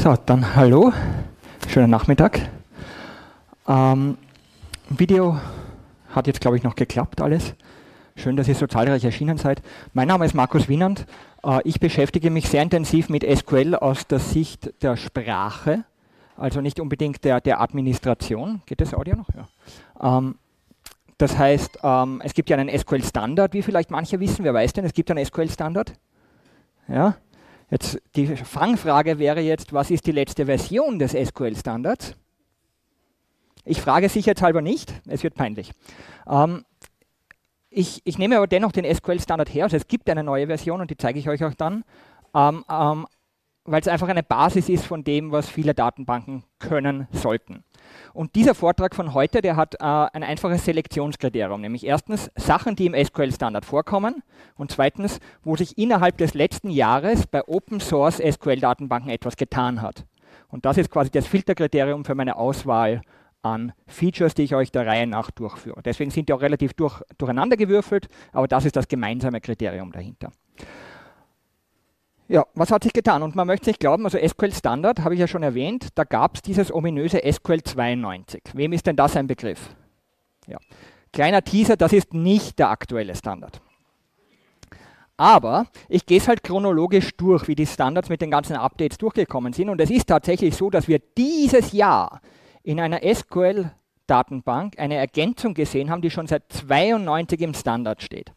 So, dann hallo, schönen Nachmittag. Video hat jetzt, glaube ich, noch geklappt alles. Schön, dass ihr so zahlreich erschienen seid. Mein Name ist Markus Wienand. Ich beschäftige mich sehr intensiv mit SQL aus der Sicht der Sprache, also nicht unbedingt der Administration. Geht das Audio noch? Ja. Das heißt, es gibt ja einen SQL-Standard, wie vielleicht manche wissen. Wer weiß denn, es gibt einen SQL-Standard? Ja. Jetzt die Fangfrage wäre jetzt, was ist die letzte Version des SQL-Standards? Ich frage sicherheitshalber nicht, es wird peinlich. Ich nehme aber dennoch den SQL-Standard her, also es gibt eine neue Version und die zeige ich euch auch dann, weil es einfach eine Basis ist von dem, was viele Datenbanken können sollten. Und dieser Vortrag von heute, der hat ein einfaches Selektionskriterium, nämlich erstens Sachen, die im SQL-Standard vorkommen und zweitens, wo sich innerhalb des letzten Jahres bei Open-Source SQL-Datenbanken etwas getan hat. Und das ist quasi das Filterkriterium für meine Auswahl an Features, die ich euch der Reihe nach durchführe. Deswegen sind die auch relativ durcheinander gewürfelt, aber das ist das gemeinsame Kriterium dahinter. Ja, was hat sich getan? Und man möchte nicht glauben, also SQL Standard, habe ich ja schon erwähnt, da gab es dieses ominöse SQL 92. Wem ist denn das ein Begriff? Ja. Kleiner Teaser, das ist nicht der aktuelle Standard. Aber ich gehe es halt chronologisch durch, wie die Standards mit den ganzen Updates durchgekommen sind. Und es ist tatsächlich so, dass wir dieses Jahr in einer SQL-Datenbank eine Ergänzung gesehen haben, die schon seit 92 im Standard steht.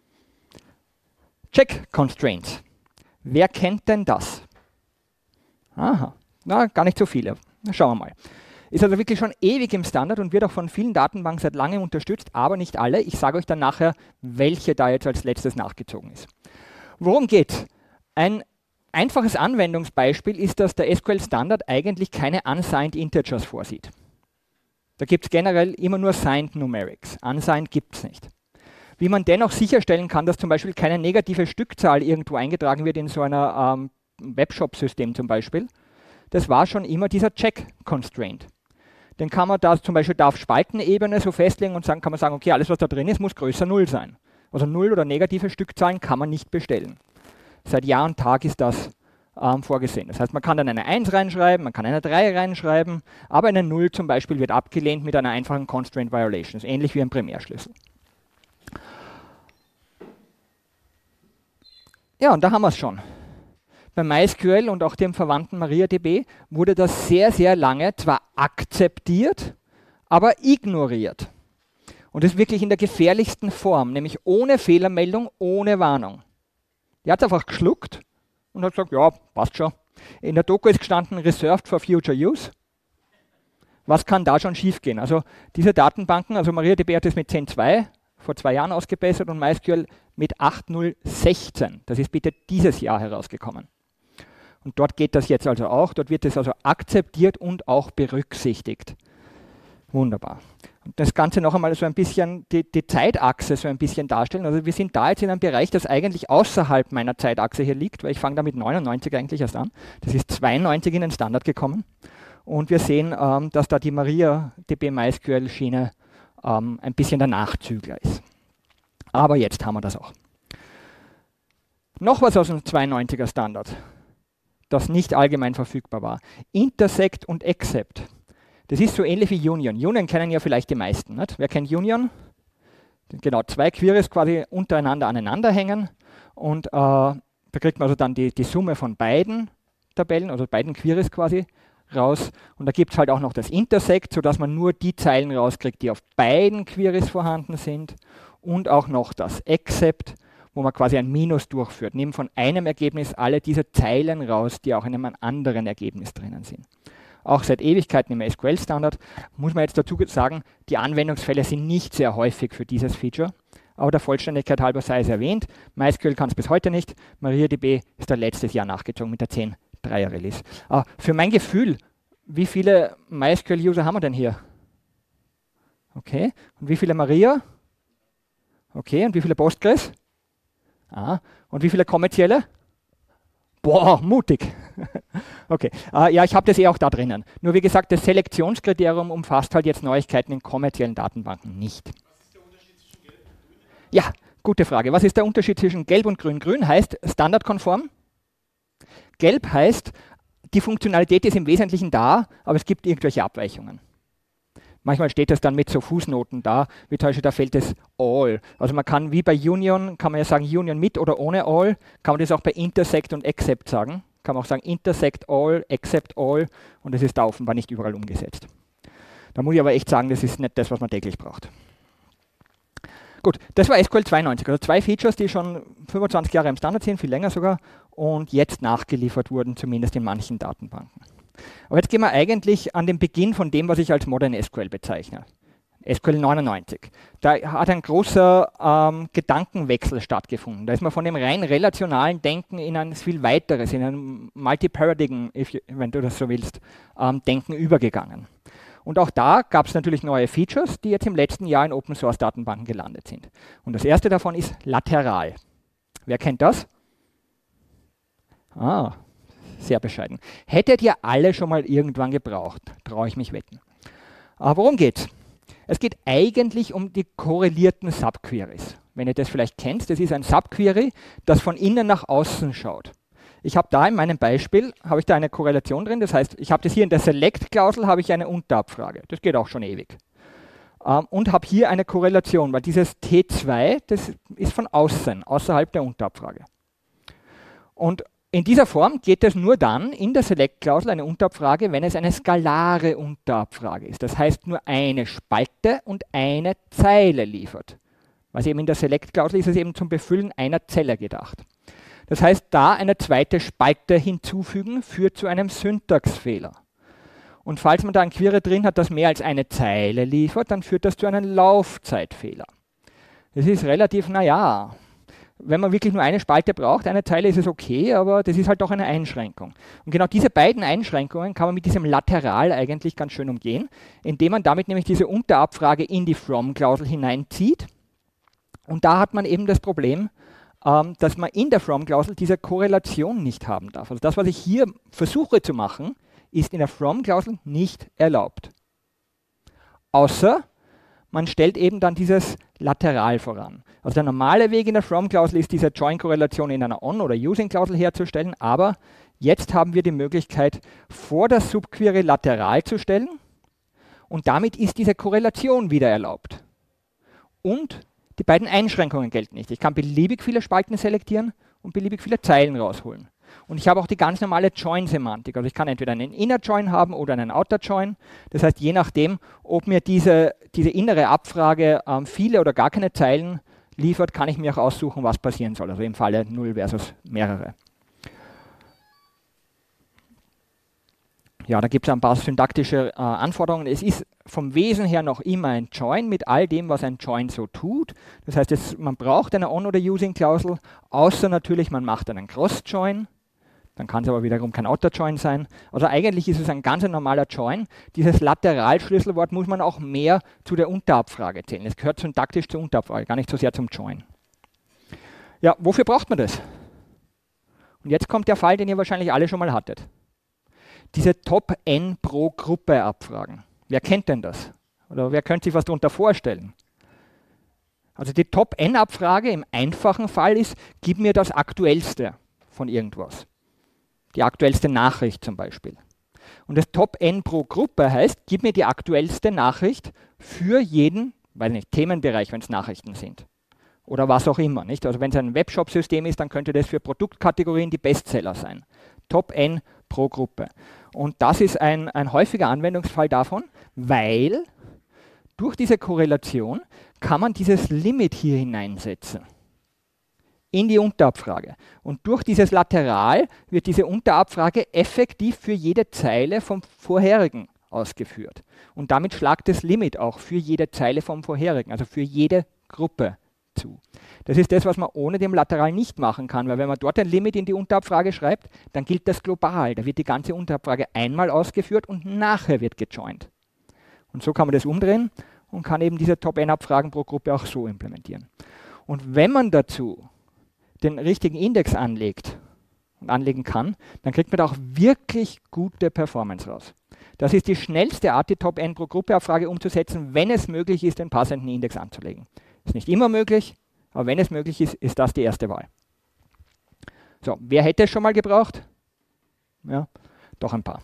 Check Constraints. Wer kennt denn das? Aha, na, gar nicht so viele. Na, schauen wir mal. Ist also wirklich schon ewig im Standard und wird auch von vielen Datenbanken seit langem unterstützt, aber nicht alle. Ich sage euch dann nachher, welche da jetzt als letztes nachgezogen ist. Worum geht's? Ein einfaches Anwendungsbeispiel ist, dass der SQL-Standard eigentlich keine unsigned Integers vorsieht. Da gibt es generell immer nur signed Numerics. Unsigned gibt es nicht. Wie man dennoch sicherstellen kann, dass zum Beispiel keine negative Stückzahl irgendwo eingetragen wird in so einer Webshop-System zum Beispiel, das war schon immer dieser Check-Constraint. Den kann man da zum Beispiel auf Spaltenebene so festlegen und kann man sagen, okay, alles was da drin ist, muss größer 0 sein. Also 0 oder negative Stückzahlen kann man nicht bestellen. Seit Jahr und Tag ist das vorgesehen. Das heißt, man kann dann eine 1 reinschreiben, man kann eine 3 reinschreiben, aber eine 0 zum Beispiel wird abgelehnt mit einer einfachen Constraint Violation. Das ist ähnlich wie ein Primärschlüssel. Ja, und da haben wir es schon. Bei MySQL und auch dem verwandten MariaDB wurde das sehr, sehr lange zwar akzeptiert, aber ignoriert. Und das wirklich in der gefährlichsten Form, nämlich ohne Fehlermeldung, ohne Warnung. Die hat es einfach geschluckt und hat gesagt, ja, passt schon. In der Doku ist gestanden, reserved for future use. Was kann da schon schiefgehen? Also diese Datenbanken, also MariaDB hat es mit 10.2 vor 2 Jahren ausgebessert und MySQL mit 8.0.16. Das ist bitte dieses Jahr herausgekommen. Und dort geht das jetzt also auch. Dort wird es also akzeptiert und auch berücksichtigt. Wunderbar. Und das Ganze noch einmal so ein bisschen die Zeitachse so ein bisschen darstellen. Also wir sind da jetzt in einem Bereich, das eigentlich außerhalb meiner Zeitachse hier liegt, weil ich fange da mit 99 eigentlich erst an. Das ist 92 in den Standard gekommen. Und wir sehen, dass da die MariaDB MySQL Schiene ein bisschen der Nachzügler ist. Aber jetzt haben wir das auch. Noch was aus dem 92er Standard, das nicht allgemein verfügbar war. Intersect und Except. Das ist so ähnlich wie Union. Union kennen ja vielleicht die meisten. Nicht? Wer kennt Union? Genau, 2 Queries quasi untereinander aneinander hängen und da kriegt man also dann die Summe von beiden Tabellen, also beiden Queries quasi raus. Und da gibt es halt auch noch das Intersect, sodass man nur die Zeilen rauskriegt, die auf beiden Queries vorhanden sind. Und auch noch das Except, wo man quasi ein Minus durchführt. Nimmt von einem Ergebnis alle diese Zeilen raus, die auch in einem anderen Ergebnis drinnen sind. Auch seit Ewigkeiten im SQL-Standard muss man jetzt dazu sagen, die Anwendungsfälle sind nicht sehr häufig für dieses Feature. Aber der Vollständigkeit halber sei es erwähnt. MySQL kann es bis heute nicht. MariaDB ist da letztes Jahr nachgezogen mit der 10.3er Release. Für mein Gefühl, wie viele MySQL-User haben wir denn hier? Okay. Und wie viele Maria? Okay. Und wie viele Postgres? Und wie viele kommerzielle? Boah, mutig. Okay. Ja, ich habe das auch da drinnen. Nur wie gesagt, das Selektionskriterium umfasst halt jetzt Neuigkeiten in kommerziellen Datenbanken nicht. Was ist der Unterschied zwischen Gelb und Grün? Ja, gute Frage. Was ist der Unterschied zwischen Gelb und Grün? Grün heißt standardkonform. Gelb heißt, die Funktionalität ist im Wesentlichen da, aber es gibt irgendwelche Abweichungen. Manchmal steht das dann mit so Fußnoten da, wie zum Beispiel da fehlt das all. Also man kann, wie bei Union, kann man ja sagen Union mit oder ohne all, kann man das auch bei intersect und except sagen. Kann man auch sagen intersect all, except all, und das ist da offenbar nicht überall umgesetzt. Da muss ich aber echt sagen, das ist nicht das, was man täglich braucht. Gut, das war SQL 92, also 2 Features, die schon 25 Jahre im Standard sind, viel länger sogar, und jetzt nachgeliefert wurden, zumindest in manchen Datenbanken. Aber jetzt gehen wir eigentlich an den Beginn von dem, was ich als Modern SQL bezeichne. SQL 99. Da hat ein großer Gedankenwechsel stattgefunden. Da ist man von dem rein relationalen Denken in ein viel weiteres, in ein Multi-Paradigm, wenn du das so willst, Denken übergegangen. Und auch da gab es natürlich neue Features, die jetzt im letzten Jahr in Open-Source-Datenbanken gelandet sind. Und das erste davon ist lateral. Wer kennt das? Ah, sehr bescheiden. Hättet ihr alle schon mal irgendwann gebraucht, traue ich mich wetten. Aber worum geht's? Es geht eigentlich um die korrelierten Subqueries. Wenn ihr das vielleicht kennt, das ist ein Subquery, das von innen nach außen schaut. Ich habe da in meinem Beispiel, habe ich da eine Korrelation drin, das heißt, ich habe das hier in der Select-Klausel, habe ich eine Unterabfrage. Das geht auch schon ewig. Und habe hier eine Korrelation, weil dieses T2, das ist von außen, außerhalb der Unterabfrage. Und in dieser Form geht es nur dann in der Select-Klausel eine Unterabfrage, wenn es eine skalare Unterabfrage ist. Das heißt, nur eine Spalte und eine Zeile liefert. Was eben in der Select-Klausel ist es eben zum Befüllen einer Zelle gedacht. Das heißt, da eine zweite Spalte hinzufügen führt zu einem Syntaxfehler. Und falls man da ein Query drin hat, das mehr als eine Zeile liefert, dann führt das zu einem Laufzeitfehler. Das ist relativ, naja, wenn man wirklich nur eine Spalte braucht, eine Zeile ist es okay, aber das ist halt auch eine Einschränkung. Und genau diese beiden Einschränkungen kann man mit diesem Lateral eigentlich ganz schön umgehen, indem man damit nämlich diese Unterabfrage in die From-Klausel hineinzieht. Und da hat man eben das Problem, dass man in der From-Klausel diese Korrelation nicht haben darf. Also das, was ich hier versuche zu machen, ist in der From-Klausel nicht erlaubt. Außer man stellt eben dann dieses Lateral voran. Also der normale Weg in der From-Klausel ist, diese Join-Korrelation in einer On- oder Using-Klausel herzustellen, aber jetzt haben wir die Möglichkeit, vor der Subquery lateral zu stellen, und damit ist diese Korrelation wieder erlaubt. Und die beiden Einschränkungen gelten nicht. Ich kann beliebig viele Spalten selektieren und beliebig viele Zeilen rausholen. Und ich habe auch die ganz normale Join-Semantik. Also ich kann entweder einen Inner-Join haben oder einen Outer-Join. Das heißt, je nachdem, ob mir diese innere Abfrage viele oder gar keine Zeilen liefert, kann ich mir auch aussuchen, was passieren soll. Also im Falle 0 versus mehrere. Ja, da gibt es ein paar syntaktische Anforderungen. Es ist vom Wesen her noch immer ein Join mit all dem, was ein Join so tut. Das heißt, man braucht eine On- oder Using-Klausel, außer natürlich, man macht einen Cross-Join. Dann kann es aber wiederum kein Outer-Join sein. Also eigentlich ist es ein ganz normaler Join. Dieses Lateral-Schlüsselwort muss man auch mehr zu der Unterabfrage zählen. Es gehört syntaktisch zur Unterabfrage, gar nicht so sehr zum Join. Ja, wofür braucht man das? Und jetzt kommt der Fall, den ihr wahrscheinlich alle schon mal hattet. Diese Top-N pro Gruppe abfragen. Wer kennt denn das? Oder wer könnte sich was darunter vorstellen? Also die Top-N-Abfrage im einfachen Fall ist, gib mir das Aktuellste von irgendwas. Die aktuellste Nachricht zum Beispiel. Und das Top-N pro Gruppe heißt, gib mir die aktuellste Nachricht für jeden, weiß nicht, Themenbereich, wenn es Nachrichten sind. Oder was auch immer. Nicht? Also wenn es ein Webshop-System ist, dann könnte das für Produktkategorien die Bestseller sein. Top-N pro Gruppe. Und das ist ein häufiger Anwendungsfall davon, weil durch diese Korrelation kann man dieses Limit hier hineinsetzen in die Unterabfrage. Und durch dieses Lateral wird diese Unterabfrage effektiv für jede Zeile vom vorherigen ausgeführt. Und damit schlagt das Limit auch für jede Zeile vom vorherigen, also für jede Gruppe zu. Das ist das, was man ohne dem Lateral nicht machen kann, weil wenn man dort ein Limit in die Unterabfrage schreibt, dann gilt das global. Da wird die ganze Unterabfrage einmal ausgeführt und nachher wird gejoint. Und so kann man das umdrehen und kann eben diese Top-N-Abfragen pro Gruppe auch so implementieren. Und wenn man dazu den richtigen Index anlegt und anlegen kann, dann kriegt man da auch wirklich gute Performance raus. Das ist die schnellste Art, die Top-N pro Gruppe-Abfrage umzusetzen, wenn es möglich ist, den passenden Index anzulegen. Ist nicht immer möglich, aber wenn es möglich ist, ist das die erste Wahl. So, wer hätte es schon mal gebraucht? Ja. Doch ein paar.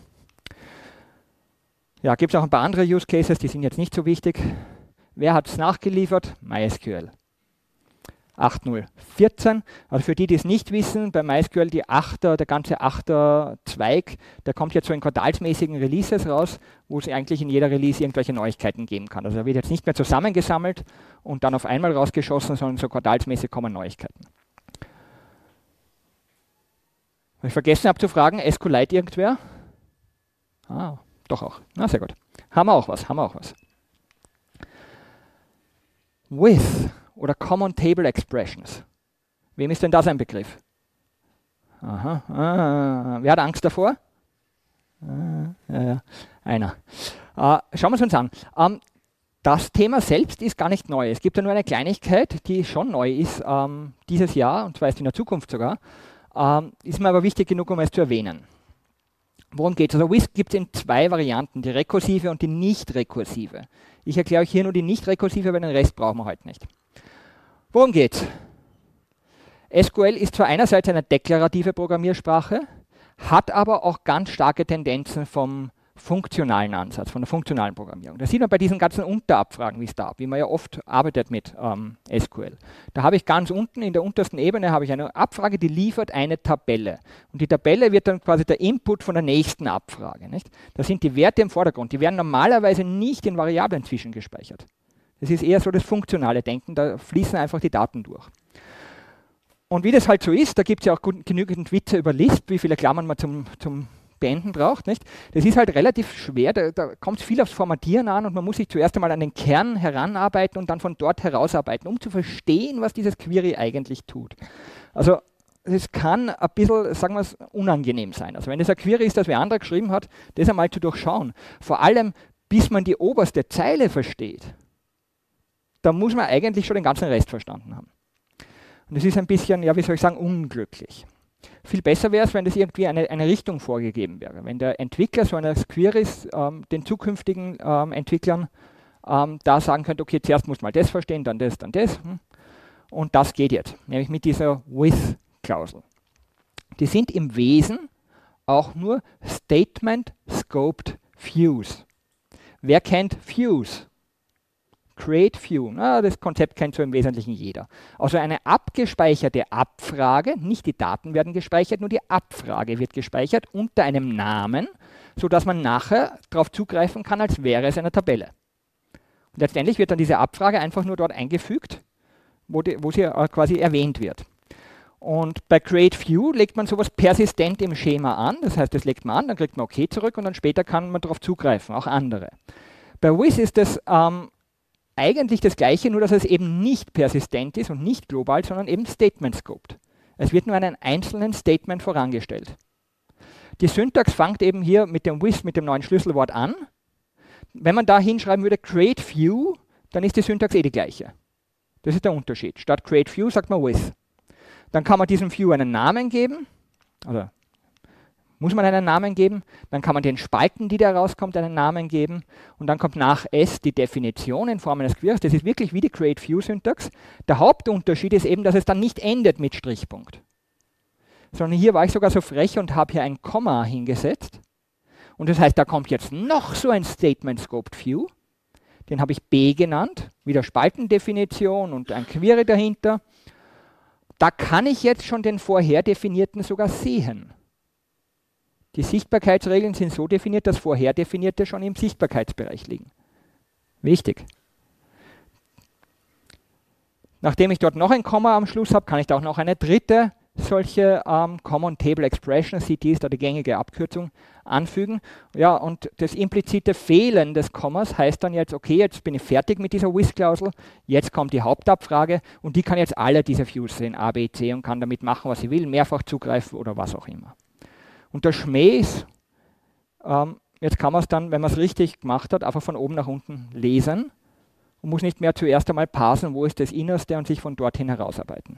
Ja, gibt es auch ein paar andere Use Cases, die sind jetzt nicht so wichtig. Wer hat es nachgeliefert? MySQL. 8.0.14. Also für die, die es nicht wissen, bei MySQL der ganze 8er Zweig, der kommt jetzt so in quartalsmäßigen Releases raus, wo es eigentlich in jeder Release irgendwelche Neuigkeiten geben kann. Also er wird jetzt nicht mehr zusammengesammelt und dann auf einmal rausgeschossen, sondern so quartalsmäßig kommen Neuigkeiten. Habe ich vergessen abzufragen, SQLite irgendwer? Ah, doch auch. Na, sehr gut. Haben wir auch was. With oder Common Table Expressions. Wem ist denn das ein Begriff? Aha, wer hat Angst davor? Einer. Schauen wir es uns an. Das Thema selbst ist gar nicht neu. Es gibt ja nur eine Kleinigkeit, die schon neu ist dieses Jahr, und zwar ist in der Zukunft sogar. Ist mir aber wichtig genug, um es zu erwähnen. Worum geht es? Also WISP gibt es in zwei Varianten, die rekursive und die nicht-rekursive. Ich erkläre euch hier nur die nicht-rekursive, weil den Rest brauchen wir heute nicht. Worum geht's? SQL ist zwar einerseits eine deklarative Programmiersprache, hat aber auch ganz starke Tendenzen vom funktionalen Ansatz, von der funktionalen Programmierung. Das sieht man bei diesen ganzen Unterabfragen, wie man ja oft arbeitet mit SQL. Da habe ich ganz unten, in der untersten Ebene, habe ich eine Abfrage, die liefert eine Tabelle. Und die Tabelle wird dann quasi der Input von der nächsten Abfrage. Nicht? Da sind die Werte im Vordergrund. Die werden normalerweise nicht in Variablen zwischengespeichert. Das ist eher so das funktionale Denken, da fließen einfach die Daten durch. Und wie das halt so ist, da gibt es ja auch genügend Witze über Lisp, wie viele Klammern man zum Beenden braucht. Nicht? Das ist halt relativ schwer, da kommt es viel aufs Formatieren an und man muss sich zuerst einmal an den Kern heranarbeiten und dann von dort herausarbeiten, um zu verstehen, was dieses Query eigentlich tut. Also es kann ein bisschen, sagen wir es, unangenehm sein. Also wenn das ein Query ist, das wer andere geschrieben hat, das einmal zu durchschauen. Vor allem, bis man die oberste Zeile versteht, da muss man eigentlich schon den ganzen Rest verstanden haben. Und das ist ein bisschen, ja, wie soll ich sagen, unglücklich. Viel besser wäre es, wenn das irgendwie eine Richtung vorgegeben wäre. Wenn der Entwickler so eines Queries den zukünftigen Entwicklern da sagen könnte, okay, zuerst muss man das verstehen, dann das. Und das geht jetzt, nämlich mit dieser With-Klausel. Die sind im Wesen auch nur Statement-Scoped Views. Wer kennt Views? Create View, das Konzept kennt so im Wesentlichen jeder. Also eine abgespeicherte Abfrage, nicht die Daten werden gespeichert, nur die Abfrage wird gespeichert unter einem Namen, sodass man nachher darauf zugreifen kann, als wäre es eine Tabelle. Und letztendlich wird dann diese Abfrage einfach nur dort eingefügt, wo sie quasi erwähnt wird. Und bei Create View legt man sowas persistent im Schema an, das heißt, das legt man an, dann kriegt man OK zurück und dann später kann man darauf zugreifen, auch andere. Bei With ist das eigentlich das Gleiche, nur dass es eben nicht persistent ist und nicht global, sondern eben Statement-Scoped. Es wird nur einen einzelnen Statement vorangestellt. Die Syntax fängt eben hier mit dem With, mit dem neuen Schlüsselwort an. Wenn man da hinschreiben würde Create View, dann ist die Syntax die gleiche. Das ist der Unterschied. Statt Create View sagt man With. Dann kann man diesem View einen Namen geben, also muss man einen Namen geben, dann kann man den Spalten, die da rauskommt, einen Namen geben und dann kommt nach S die Definition in Form eines Queries. Das ist wirklich wie die Create-View-Syntax. Der Hauptunterschied ist eben, dass es dann nicht endet mit Strichpunkt. Sondern hier war ich sogar so frech und habe hier ein Komma hingesetzt. Und das heißt, da kommt jetzt noch so ein Statement-Scoped-View. Den habe ich B genannt, wieder Spaltendefinition und ein Query dahinter. Da kann ich jetzt schon den vorher definierten sogar sehen. Die Sichtbarkeitsregeln sind so definiert, dass vorher definierte schon im Sichtbarkeitsbereich liegen. Wichtig. Nachdem ich dort noch ein Komma am Schluss habe, kann ich da auch noch eine dritte solche Common Table Expression, CT ist da die gängige Abkürzung, anfügen. Ja, und das implizite Fehlen des Kommas heißt dann jetzt, okay, jetzt bin ich fertig mit dieser With-Klausel, jetzt kommt die Hauptabfrage und die kann jetzt alle diese Views sehen, A, B, C und kann damit machen, was sie will, mehrfach zugreifen oder was auch immer. Und der Schmäh ist, jetzt kann man es dann, wenn man es richtig gemacht hat, einfach von oben nach unten lesen und muss nicht mehr zuerst einmal parsen, wo ist das Innerste und sich von dorthin herausarbeiten.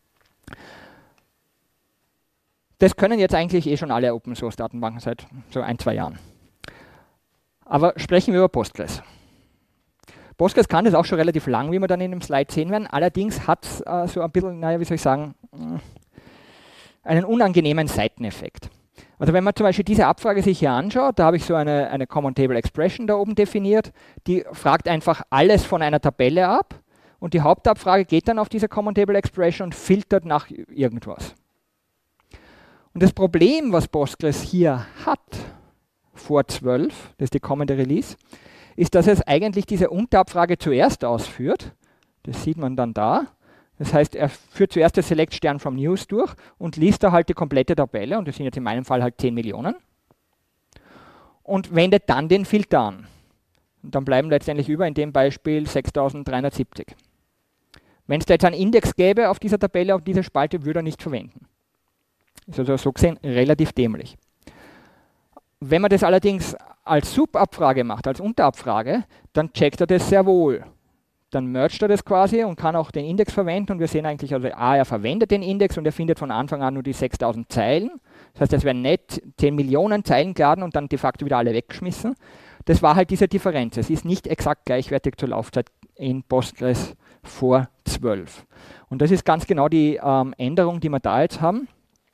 Das können jetzt eigentlich schon alle Open-Source-Datenbanken seit so 1-2 Jahren. Aber sprechen wir über Postgres. Postgres kann das auch schon relativ lang, wie wir dann in dem Slide sehen werden. Allerdings hat es so ein bisschen, naja, wie soll ich sagen, einen unangenehmen Seiteneffekt. Also wenn man zum Beispiel diese Abfrage sich hier anschaut, da habe ich so eine Common Table Expression da oben definiert, die fragt einfach alles von einer Tabelle ab und die Hauptabfrage geht dann auf diese Common Table Expression und filtert nach irgendwas. Und das Problem, was Postgres hier hat, vor 12, das ist die kommende Release, ist, dass es eigentlich diese Unterabfrage zuerst ausführt. Das sieht man dann da. Das heißt, er führt zuerst das Select Stern from News durch und liest da halt die komplette Tabelle, und das sind jetzt in meinem Fall halt 10 Millionen, und wendet dann den Filter an. Und dann bleiben letztendlich über in dem Beispiel 6370. Wenn es da jetzt einen Index gäbe auf dieser Tabelle, auf dieser Spalte, würde er nicht verwenden. Ist also so gesehen relativ dämlich. Wenn man das allerdings als Subabfrage macht, als Unterabfrage, dann checkt er das sehr wohl. Dann mergt er das quasi und kann auch den Index verwenden, und wir sehen eigentlich, also er verwendet den Index und er findet von Anfang an nur die 6000 Zeilen. Das heißt, es werden nicht 10 Millionen Zeilen geladen und dann de facto wieder alle weggeschmissen. Das war halt diese Differenz. Es ist nicht exakt gleichwertig zur Laufzeit in Postgres vor 12. Und das ist ganz genau die Änderung, die wir da jetzt haben.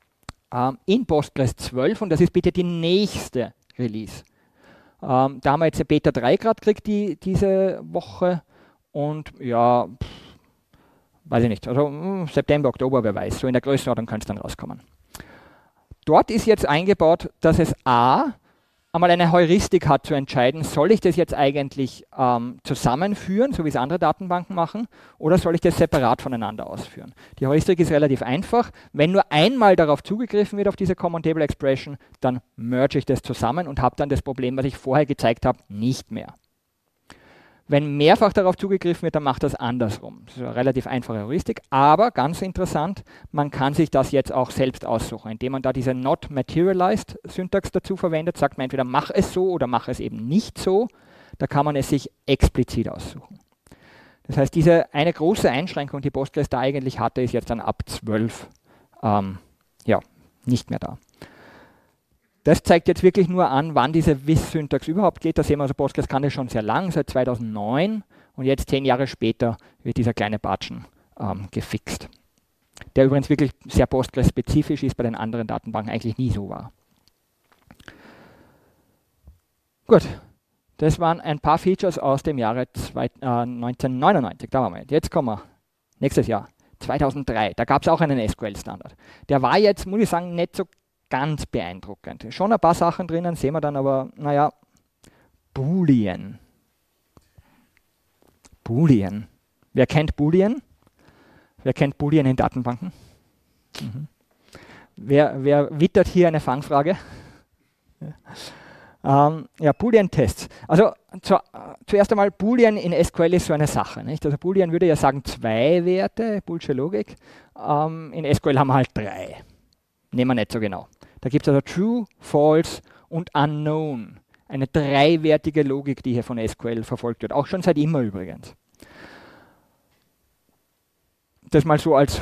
In Postgres 12, und das ist bitte die nächste Release. Da haben wir jetzt eine Beta 3 gerade gekriegt diese Woche. Und ja, weiß ich nicht, also September, Oktober, wer weiß, so in der Größenordnung kann es dann rauskommen. Dort ist jetzt eingebaut, dass es einmal eine Heuristik hat zu entscheiden, soll ich das jetzt eigentlich zusammenführen, so wie es andere Datenbanken machen, oder soll ich das separat voneinander ausführen. Die Heuristik ist relativ einfach. Wenn nur einmal darauf zugegriffen wird, auf diese Common Table Expression, dann merge ich das zusammen und habe dann das Problem, was ich vorher gezeigt habe, nicht mehr. Wenn mehrfach darauf zugegriffen wird, dann macht das andersrum. Das ist eine relativ einfache Heuristik, aber ganz interessant, man kann sich das jetzt auch selbst aussuchen, indem man da diese Not Materialized Syntax dazu verwendet, sagt man entweder mach es so oder mach es eben nicht so, da kann man es sich explizit aussuchen. Das heißt, diese eine große Einschränkung, die Postgres da eigentlich hatte, ist jetzt dann ab 12 nicht mehr da. Das zeigt jetzt wirklich nur an, wann diese With-Syntax überhaupt geht. Da sehen wir, also Postgres kann das schon sehr lang, seit 2009, und jetzt 10 Jahre später wird dieser kleine Batschen gefixt. Der übrigens wirklich sehr Postgres-spezifisch ist, bei den anderen Datenbanken eigentlich nie so war. Gut, das waren ein paar Features aus dem Jahre 1999. Da waren wir. Jetzt kommen wir, nächstes Jahr, 2003. Da gab es auch einen SQL-Standard. Der war jetzt, muss ich sagen, nicht so ganz beeindruckend. Schon ein paar Sachen drinnen, sehen wir dann aber, naja, Boolean. Boolean. Wer kennt Boolean? Wer kennt Boolean in Datenbanken? Wer wittert hier eine Fangfrage? Boolean-Tests. Also zuerst einmal, Boolean in SQL ist so eine Sache. Nicht? Also Boolean würde ja sagen 2 Werte, Boolsche Logik. In SQL haben wir halt 3. Nehmen wir nicht so genau. Da gibt es also True, False und Unknown. Eine 3-wertige Logik, die hier von SQL verfolgt wird. Auch schon seit immer übrigens. Das mal so als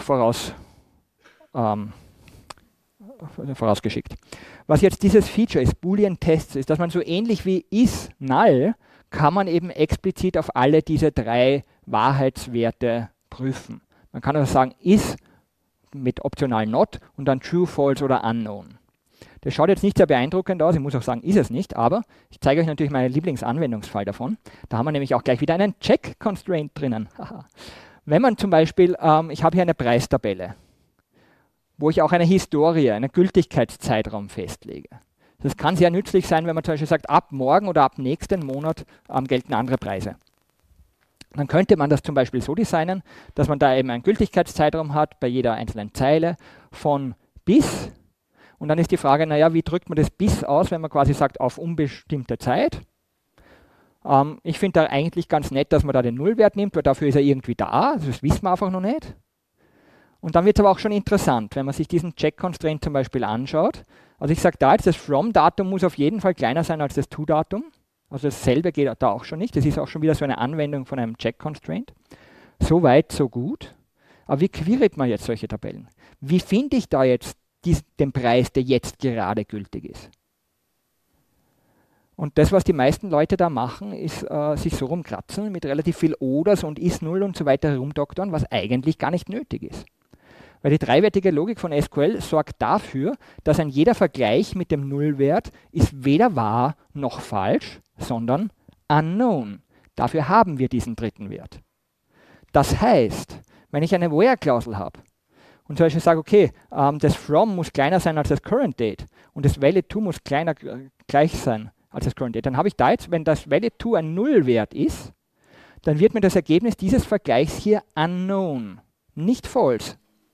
vorausgeschickt. Was jetzt dieses Feature ist, Boolean-Tests, ist, dass man so ähnlich wie is, null, kann man eben explizit auf alle diese 3 Wahrheitswerte prüfen. Man kann also sagen, is mit optional not und dann true, false oder unknown. Das schaut jetzt nicht sehr beeindruckend aus, ich muss auch sagen, ist es nicht, aber ich zeige euch natürlich meinen Lieblingsanwendungsfall davon. Da haben wir nämlich auch gleich wieder einen Check-Constraint drinnen. Wenn man zum Beispiel, ich habe hier eine Preistabelle, wo ich auch eine Historie, einen Gültigkeitszeitraum festlege. Das kann sehr nützlich sein, wenn man zum Beispiel sagt, ab morgen oder ab nächsten Monat gelten andere Preise. Dann könnte man das zum Beispiel so designen, dass man da eben einen Gültigkeitszeitraum hat bei jeder einzelnen Zeile von bis. Und dann ist die Frage, naja, wie drückt man das bis aus, wenn man quasi sagt, auf unbestimmte Zeit? Ich finde da eigentlich ganz nett, dass man da den Nullwert nimmt, weil dafür ist er irgendwie da. Das wissen wir einfach noch nicht. Und dann wird es aber auch schon interessant, wenn man sich diesen Check-Constraint zum Beispiel anschaut. Also ich sage da jetzt, das From-Datum muss auf jeden Fall kleiner sein als das To-Datum. Also dasselbe geht da auch schon nicht. Das ist auch schon wieder so eine Anwendung von einem Check-Constraint. So weit, so gut. Aber wie queryt man jetzt solche Tabellen? Wie finde ich da jetzt den Preis, der jetzt gerade gültig ist? Und das, was die meisten Leute da machen, ist sich so rumkratzen mit relativ viel Oders und Is 0 und so weiter herumdoktern, was eigentlich gar nicht nötig ist. Weil die dreiwertige Logik von SQL sorgt dafür, dass ein jeder Vergleich mit dem Nullwert ist weder wahr noch falsch, sondern unknown. Dafür haben wir diesen dritten Wert. Das heißt, wenn ich eine Where-Klausel habe und zum Beispiel sage, okay, das from muss kleiner sein als das current date und das valid to muss gleich sein als das current date, dann habe ich da jetzt, wenn das valid to ein Nullwert ist, dann wird mir das Ergebnis dieses Vergleichs hier unknown, nicht false.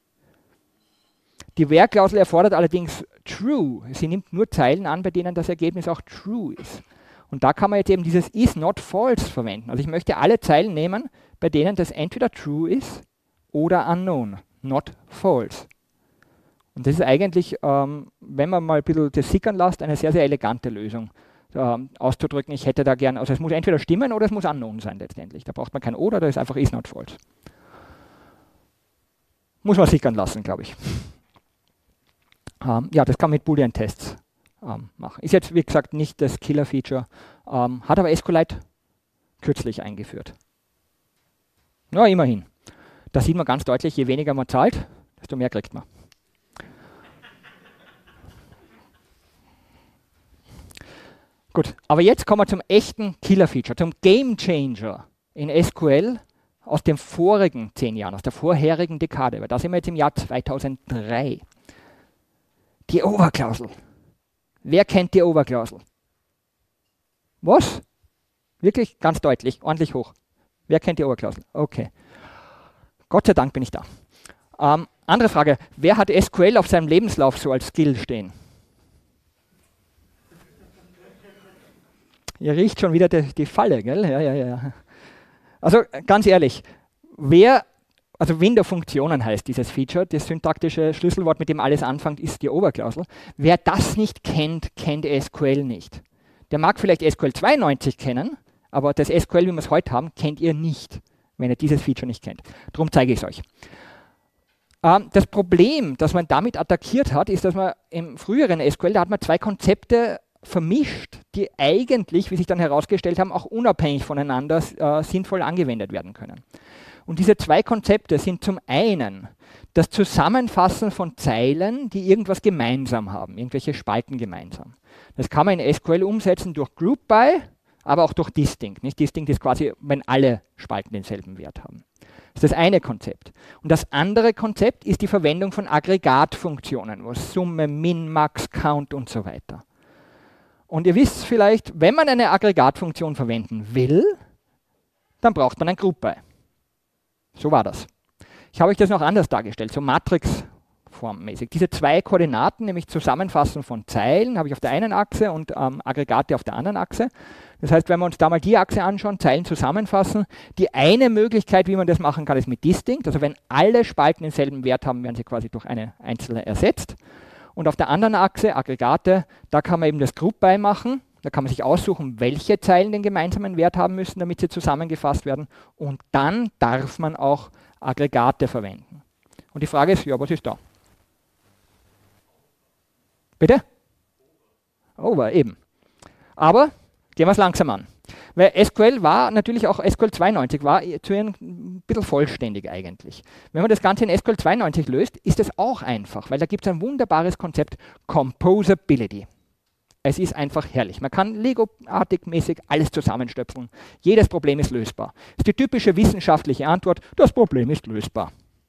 Die Where-Klausel erfordert allerdings true. Sie nimmt nur Zeilen an, bei denen das Ergebnis auch true ist. Und da kann man jetzt eben dieses is not false verwenden. Also ich möchte alle Zeilen nehmen, bei denen das entweder true ist oder unknown, not false. Und das ist eigentlich, wenn man mal ein bisschen das sickern lässt, eine sehr, sehr elegante Lösung auszudrücken. Ich hätte da gern, also es muss entweder stimmen oder es muss unknown sein letztendlich. Da braucht man kein oder, da ist einfach is not false. Muss man sickern lassen, glaube ich. Ja, das kann man mit Boolean-Tests machen. Ist jetzt, wie gesagt, nicht das Killer-Feature, hat aber SQLite kürzlich eingeführt. Ja, immerhin. Da sieht man ganz deutlich, je weniger man zahlt, desto mehr kriegt man. Gut, aber jetzt kommen wir zum echten Killer-Feature, zum Game-Changer in SQL aus den vorigen 10 Jahren, aus der vorherigen Dekade, weil da sind wir jetzt im Jahr 2003. Die Over-Klausel. Wer kennt die Over-Klausel? Was? Wirklich ganz deutlich, ordentlich hoch. Wer kennt die Over-Klausel? Okay. Gott sei Dank bin ich da. Andere Frage, wer hat SQL auf seinem Lebenslauf so als Skill stehen? Ihr riecht schon wieder die Falle, gell? Ja. Also ganz ehrlich, also Window-Funktionen heißt dieses Feature, das syntaktische Schlüsselwort, mit dem alles anfängt, ist die Over-Klausel. Wer das nicht kennt, kennt SQL nicht. Der mag vielleicht SQL 92 kennen, aber das SQL, wie wir es heute haben, kennt ihr nicht, wenn ihr dieses Feature nicht kennt. Darum zeige ich es euch. Das Problem, das man damit attackiert hat, ist, dass man im früheren SQL, da hat man zwei Konzepte vermischt, die eigentlich, wie sich dann herausgestellt haben, auch unabhängig voneinander sinnvoll angewendet werden können. Und diese zwei Konzepte sind zum einen das Zusammenfassen von Zeilen, die irgendwas gemeinsam haben, irgendwelche Spalten gemeinsam. Das kann man in SQL umsetzen durch Group By, aber auch durch Distinct. Nicht? Distinct ist quasi, wenn alle Spalten denselben Wert haben. Das ist das eine Konzept. Und das andere Konzept ist die Verwendung von Aggregatfunktionen, wo Summe, Min, Max, Count und so weiter. Und ihr wisst vielleicht, wenn man eine Aggregatfunktion verwenden will, dann braucht man ein Group By. So war das. Ich habe euch das noch anders dargestellt, so Matrix-formmäßig. Diese zwei Koordinaten, nämlich Zusammenfassen von Zeilen, habe ich auf der einen Achse und Aggregate auf der anderen Achse. Das heißt, wenn wir uns da mal die Achse anschauen, Zeilen zusammenfassen, die eine Möglichkeit, wie man das machen kann, ist mit Distinct. Also wenn alle Spalten denselben Wert haben, werden sie quasi durch eine einzelne ersetzt. Und auf der anderen Achse, Aggregate, da kann man eben das Group By machen. Da kann man sich aussuchen, welche Zeilen den gemeinsamen Wert haben müssen, damit sie zusammengefasst werden. Und dann darf man auch Aggregate verwenden. Und die Frage ist, ja, was ist da? Bitte? Over, eben. Aber gehen wir es langsam an. Weil SQL war natürlich auch, SQL 92 war zu ein bisschen vollständig eigentlich. Wenn man das Ganze in SQL 92 löst, ist es auch einfach, weil da gibt es ein wunderbares Konzept, Composability. Es ist einfach herrlich. Man kann Lego-artig mäßig alles zusammenstöpseln. Jedes Problem ist lösbar. Das ist die typische wissenschaftliche Antwort, das Problem ist lösbar.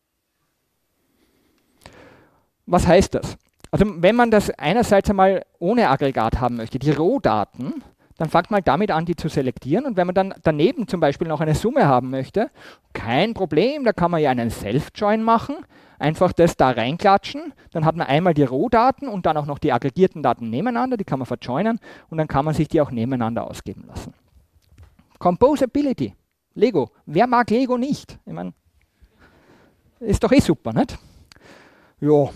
Was heißt das? Also wenn man das einerseits einmal ohne Aggregat haben möchte, die Rohdaten, dann fängt man damit an, die zu selektieren. Und wenn man dann daneben zum Beispiel noch eine Summe haben möchte, kein Problem, da kann man ja einen Self-Join machen. Einfach das da reinklatschen, dann hat man einmal die Rohdaten und dann auch noch die aggregierten Daten nebeneinander, die kann man verjoinen und dann kann man sich die auch nebeneinander ausgeben lassen. Composability, Lego. Wer mag Lego nicht? Ich meine, ist doch eh super, nicht? Ja.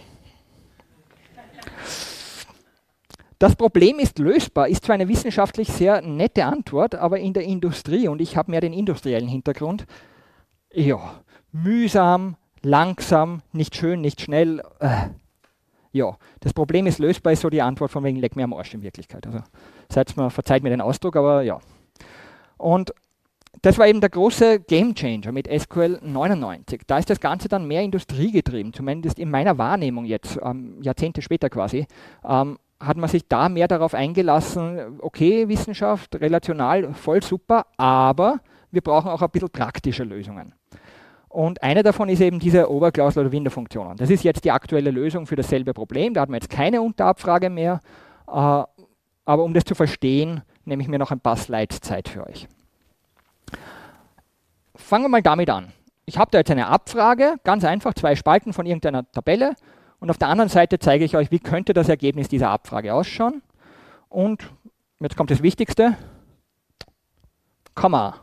Das Problem ist lösbar, ist zwar eine wissenschaftlich sehr nette Antwort, aber in der Industrie, und ich habe mehr den industriellen Hintergrund, ja, mühsam, langsam, nicht schön, nicht schnell. Ja, das Problem ist lösbar, ist so die Antwort von wegen leck mir am Arsch in Wirklichkeit. Also verzeiht mir den Ausdruck, aber ja. Und das war eben der große Gamechanger mit SQL 99. Da ist das Ganze dann mehr industriegetrieben, zumindest in meiner Wahrnehmung jetzt, Jahrzehnte später quasi, hat man sich da mehr darauf eingelassen, okay, Wissenschaft, relational, voll super, aber wir brauchen auch ein bisschen praktische Lösungen. Und eine davon ist eben diese Oberklausel oder Window-Funktionen. Das ist jetzt die aktuelle Lösung für dasselbe Problem, da hat man jetzt keine Unterabfrage mehr, aber um das zu verstehen, nehme ich mir noch ein paar Slides Zeit für euch. Fangen wir mal damit an. Ich habe da jetzt eine Abfrage, ganz einfach, 2 Spalten von irgendeiner Tabelle. Und auf der anderen Seite zeige ich euch, wie könnte das Ergebnis dieser Abfrage ausschauen. Und jetzt kommt das Wichtigste, Komma.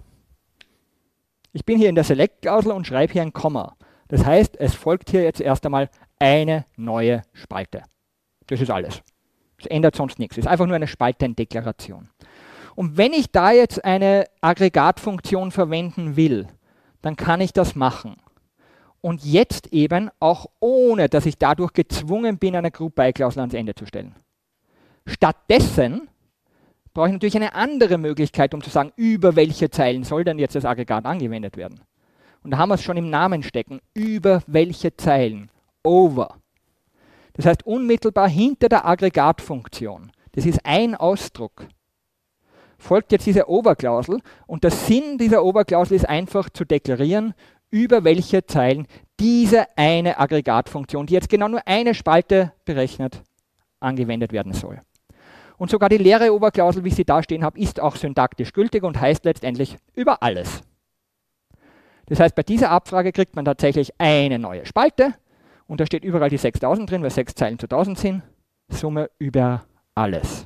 Ich bin hier in der Select-Klausel und schreibe hier ein Komma. Das heißt, es folgt hier jetzt erst einmal eine neue Spalte. Das ist alles. Es ändert sonst nichts. Es ist einfach nur eine Spaltendeklaration. Und wenn ich da jetzt eine Aggregatfunktion verwenden will, dann kann ich das machen. Und jetzt eben auch ohne, dass ich dadurch gezwungen bin, eine Group-by-Klausel ans Ende zu stellen. Stattdessen brauche ich natürlich eine andere Möglichkeit, um zu sagen, über welche Zeilen soll denn jetzt das Aggregat angewendet werden. Und da haben wir es schon im Namen stecken. Über welche Zeilen? Over. Das heißt, unmittelbar hinter der Aggregatfunktion, das ist ein Ausdruck, folgt jetzt diese Over-Klausel. Und der Sinn dieser Over-Klausel ist einfach zu deklarieren, über welche Zeilen diese eine Aggregatfunktion, die jetzt genau nur eine Spalte berechnet, angewendet werden soll. Und sogar die leere Oberklausel, wie ich sie da stehen habe, ist auch syntaktisch gültig und heißt letztendlich über alles. Das heißt, bei dieser Abfrage kriegt man tatsächlich eine neue Spalte und da steht überall die 6000 drin, weil 6 Zeilen zu 1000 sind. Summe über alles.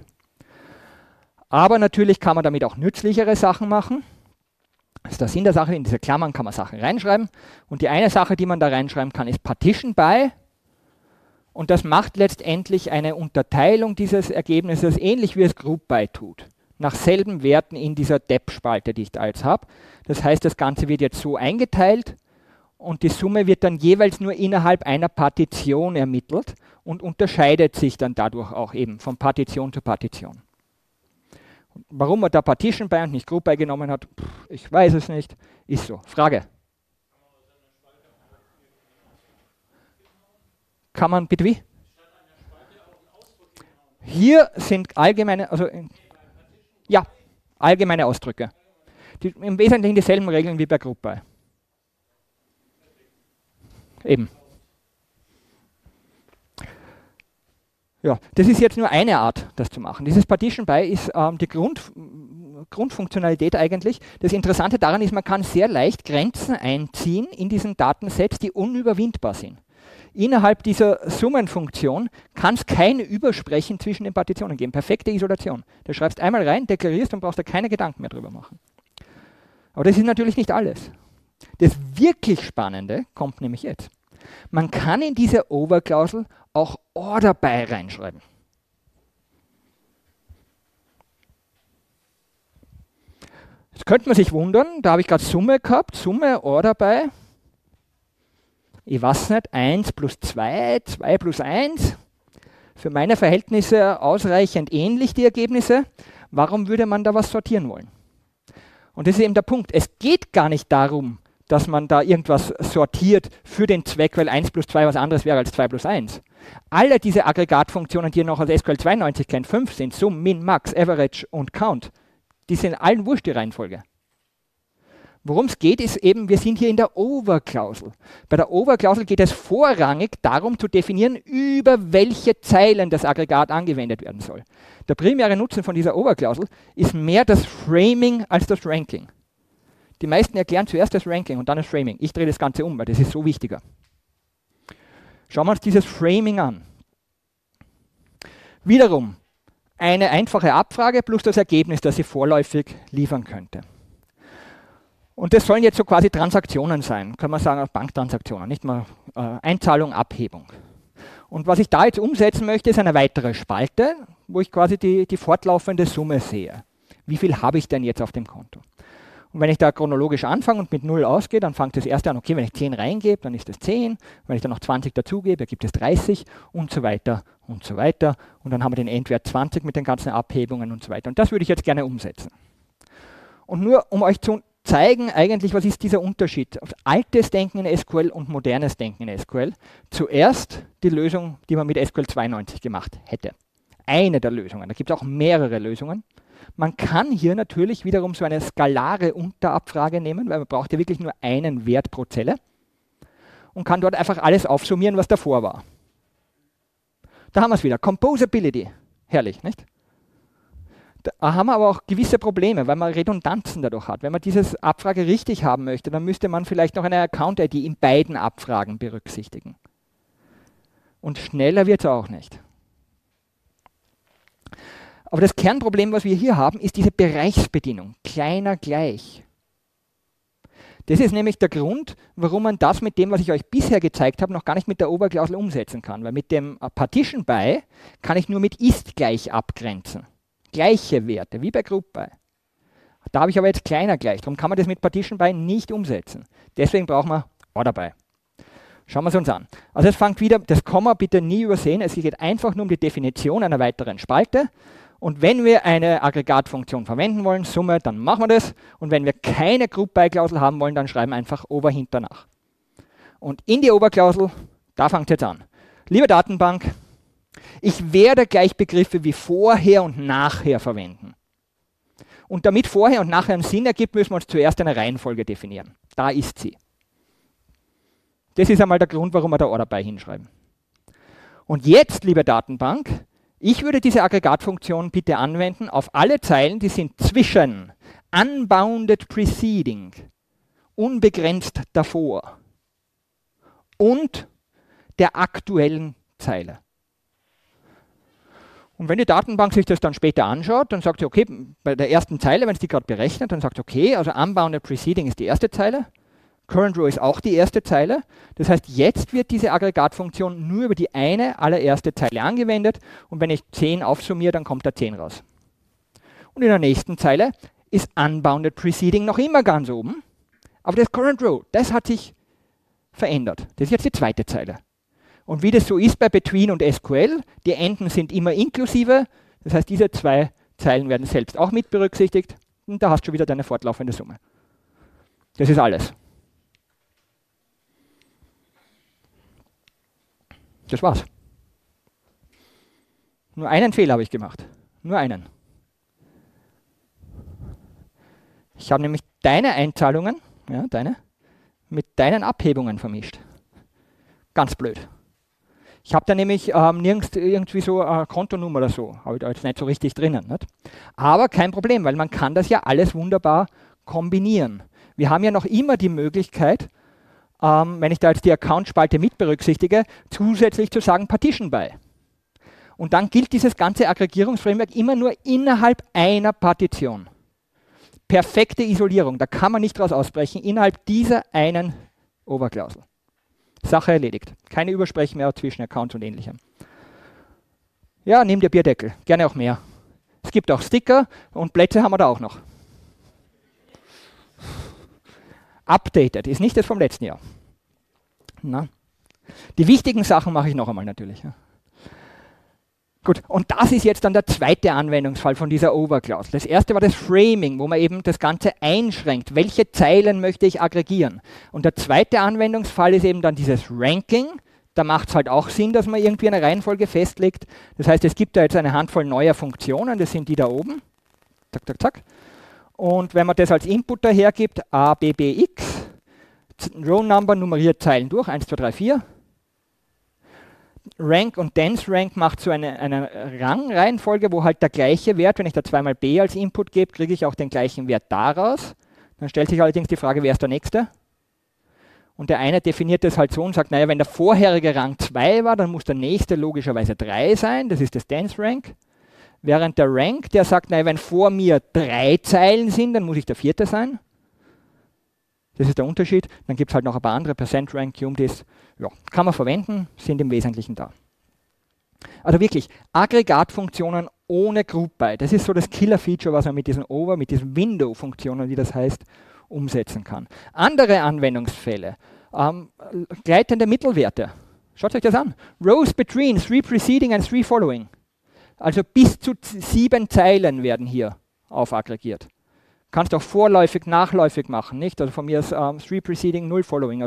Aber natürlich kann man damit auch nützlichere Sachen machen. Das ist der Sinn der Sache, in diese Klammern kann man Sachen reinschreiben. Und die eine Sache, die man da reinschreiben kann, ist Partition by. Und das macht letztendlich eine Unterteilung dieses Ergebnisses, ähnlich wie es Group by tut. Nach selben Werten in dieser Dep-Spalte, die ich da jetzt habe. Das heißt, das Ganze wird jetzt so eingeteilt und die Summe wird dann jeweils nur innerhalb einer Partition ermittelt und unterscheidet sich dann dadurch auch eben von Partition zu Partition. Warum man da Partition by und nicht Group by genommen hat, ich weiß es nicht. Ist so. Frage. Kann man bitte wie? Hier sind allgemeine, also ja, allgemeine Ausdrücke. Die im Wesentlichen dieselben Regeln wie bei Group by. Eben. Ja, das ist jetzt nur eine Art, das zu machen. Dieses Partition by ist die Grundfunktionalität eigentlich. Das Interessante daran ist, man kann sehr leicht Grenzen einziehen in diesen Datensets, die unüberwindbar sind. Innerhalb dieser Summenfunktion kann es kein Übersprechen zwischen den Partitionen geben. Perfekte Isolation. Du schreibst einmal rein, deklarierst und brauchst da keine Gedanken mehr drüber machen. Aber das ist natürlich nicht alles. Das wirklich Spannende kommt nämlich jetzt. Man kann in diese Over-Klausel auch Order by reinschreiben. Jetzt könnte man sich wundern, da habe ich gerade Summe gehabt, Summe, Order by. Ich weiß nicht, 1 plus 2, 2 plus 1. Für meine Verhältnisse ausreichend ähnlich die Ergebnisse. Warum würde man da was sortieren wollen? Und das ist eben der Punkt. Es geht gar nicht darum, dass man da irgendwas sortiert für den Zweck, weil 1 plus 2 was anderes wäre als 2 plus 1. Alle diese Aggregatfunktionen, die ihr noch aus SQL 92 kennt, 5 sind, Sum, Min, Max, Average und Count, die sind allen wurscht die Reihenfolge. Worum es geht, ist eben, wir sind hier in der Over-Klausel. Bei der Over-Klausel geht es vorrangig darum zu definieren, über welche Zeilen das Aggregat angewendet werden soll. Der primäre Nutzen von dieser Over-Klausel ist mehr das Framing als das Ranking. Die meisten erklären zuerst das Ranking und dann das Framing. Ich drehe das Ganze um, weil das ist so wichtiger. Schauen wir uns dieses Framing an. Wiederum eine einfache Abfrage plus das Ergebnis, das sie vorläufig liefern könnte. Und das sollen jetzt so quasi Transaktionen sein, kann man sagen, Banktransaktionen, nicht mal Einzahlung, Abhebung. Und was ich da jetzt umsetzen möchte, ist eine weitere Spalte, wo ich quasi die fortlaufende Summe sehe. Wie viel habe ich denn jetzt auf dem Konto? Und wenn ich da chronologisch anfange und mit 0 ausgehe, dann fängt das erste an, okay, wenn ich 10 reingebe, dann ist das 10, wenn ich dann noch 20 dazugebe, ergibt es 30 und so weiter und so weiter. Und dann haben wir den Endwert 20 mit den ganzen Abhebungen und so weiter. Und das würde ich jetzt gerne umsetzen. Und nur um euch zu zeigen eigentlich, was ist dieser Unterschied auf altes Denken in SQL und modernes Denken in SQL. Zuerst die Lösung, die man mit SQL 92 gemacht hätte. Eine der Lösungen. Da gibt es auch mehrere Lösungen. Man kann hier natürlich wiederum so eine skalare Unterabfrage nehmen, weil man braucht ja wirklich nur einen Wert pro Zelle und kann dort einfach alles aufsummieren, was davor war. Da haben wir es wieder. Composability. Herrlich, nicht? Da haben wir aber auch gewisse Probleme, weil man Redundanzen dadurch hat. Wenn man diese Abfrage richtig haben möchte, dann müsste man vielleicht noch eine Account-ID in beiden Abfragen berücksichtigen. Und schneller wird es auch nicht. Aber das Kernproblem, was wir hier haben, ist diese Bereichsbedienung. Kleiner gleich. Das ist nämlich der Grund, warum man das mit dem, was ich euch bisher gezeigt habe, noch gar nicht mit der Oberklausel umsetzen kann. Weil mit dem Partition by kann ich nur mit ist gleich abgrenzen. Gleiche Werte, wie bei Group by. Da habe ich aber jetzt kleiner gleich. Darum kann man das mit Partition by nicht umsetzen. Deswegen brauchen wir Order by. Schauen wir es uns an. Also es fängt wieder, das Komma bitte nie übersehen. Es geht einfach nur um die Definition einer weiteren Spalte. Und wenn wir eine Aggregatfunktion verwenden wollen, Summe, dann machen wir das. Und wenn wir keine Group-by-Klausel haben wollen, dann schreiben wir einfach Over hinter nach. Und in die Oberklausel, da fängt es jetzt an. Liebe Datenbank, ich werde gleich Begriffe wie vorher und nachher verwenden. Und damit vorher und nachher einen Sinn ergibt, müssen wir uns zuerst eine Reihenfolge definieren. Da ist sie. Das ist einmal der Grund, warum wir da Order by hinschreiben. Und jetzt, liebe Datenbank, ich würde diese Aggregatfunktion bitte anwenden auf alle Zeilen, die sind zwischen unbounded preceding, unbegrenzt davor, und der aktuellen Zeile. Und wenn die Datenbank sich das dann später anschaut, dann sagt sie, okay, bei der ersten Zeile, wenn es die gerade berechnet, dann sagt sie, okay, also unbounded preceding ist die erste Zeile, current row ist auch die erste Zeile. Das heißt, jetzt wird diese Aggregatfunktion nur über die eine allererste Zeile angewendet und wenn ich 10 aufsummiere, dann kommt da 10 raus. Und in der nächsten Zeile ist unbounded preceding noch immer ganz oben, aber das current row, das hat sich verändert. Das ist jetzt die zweite Zeile. Und wie das so ist bei Between und SQL, die Enden sind immer inklusive, das heißt, diese zwei Zeilen werden selbst auch mit berücksichtigt und da hast du schon wieder deine fortlaufende Summe. Das ist alles. Das war's. Nur einen Fehler habe ich gemacht. Nur einen. Ich habe nämlich deine Einzahlungen, ja, deine, mit deinen Abhebungen vermischt. Ganz blöd. Ich habe da nämlich nirgends irgendwie so eine Kontonummer oder so, habe ich da jetzt nicht so richtig drinnen. Nicht? Aber kein Problem, weil man kann das ja alles wunderbar kombinieren. Wir haben ja noch immer die Möglichkeit, wenn ich da jetzt die Account-Spalte mit berücksichtige, zusätzlich zu sagen Partition by. Und dann gilt dieses ganze Aggregierungsframework immer nur innerhalb einer Partition. Perfekte Isolierung, da kann man nicht draus ausbrechen, innerhalb dieser einen Oberklausel. Sache erledigt. Keine Übersprechen mehr zwischen Accounts und Ähnlichem. Ja, nimm dir Bierdeckel, gerne auch mehr. Es gibt auch Sticker und Plätze haben wir da auch noch. Updated ist nicht das vom letzten Jahr. Na? Die wichtigen Sachen mache ich noch einmal natürlich. Ja. Gut, und das ist jetzt dann der zweite Anwendungsfall von dieser Overklausel. Das erste war das Framing, wo man eben das Ganze einschränkt. Welche Zeilen möchte ich aggregieren? Und der zweite Anwendungsfall ist eben dann dieses Ranking. Da macht es halt auch Sinn, dass man irgendwie eine Reihenfolge festlegt. Das heißt, es gibt da jetzt eine Handvoll neuer Funktionen, das sind die da oben. Zack, zack, zack. Und wenn man das als Input dahergibt, A, B, B, X, Row Number nummeriert Zeilen durch, 1, 2, 3, 4. Rank und Dense Rank macht so eine Rangreihenfolge, wo halt der gleiche Wert, wenn ich da zweimal B als Input gebe, kriege ich auch den gleichen Wert daraus. Dann stellt sich allerdings die Frage, wer ist der Nächste? Und der eine definiert das halt so und sagt, naja, wenn der vorherige Rang 2 war, dann muss der nächste logischerweise 3 sein, das ist das Dense Rank. Während der Rank, der sagt, naja, wenn vor mir 3 Zeilen sind, dann muss ich der 4. sein. Das ist der Unterschied. Dann gibt es halt noch ein paar andere, Percent Rank, QMDs. Ja, kann man verwenden, sind im Wesentlichen da. Also wirklich, Aggregatfunktionen ohne Group by. Das ist so das Killer-Feature, was man mit diesen mit diesen Window-Funktionen, wie das heißt, umsetzen kann. Andere Anwendungsfälle, gleitende Mittelwerte. Schaut euch das an. Rows between 3 preceding and 3 following. Also bis zu 7 Zeilen werden hier aufaggregiert. Kannst auch vorläufig, nachläufig machen, nicht? Also von mir ist 3 preceding, 0 following.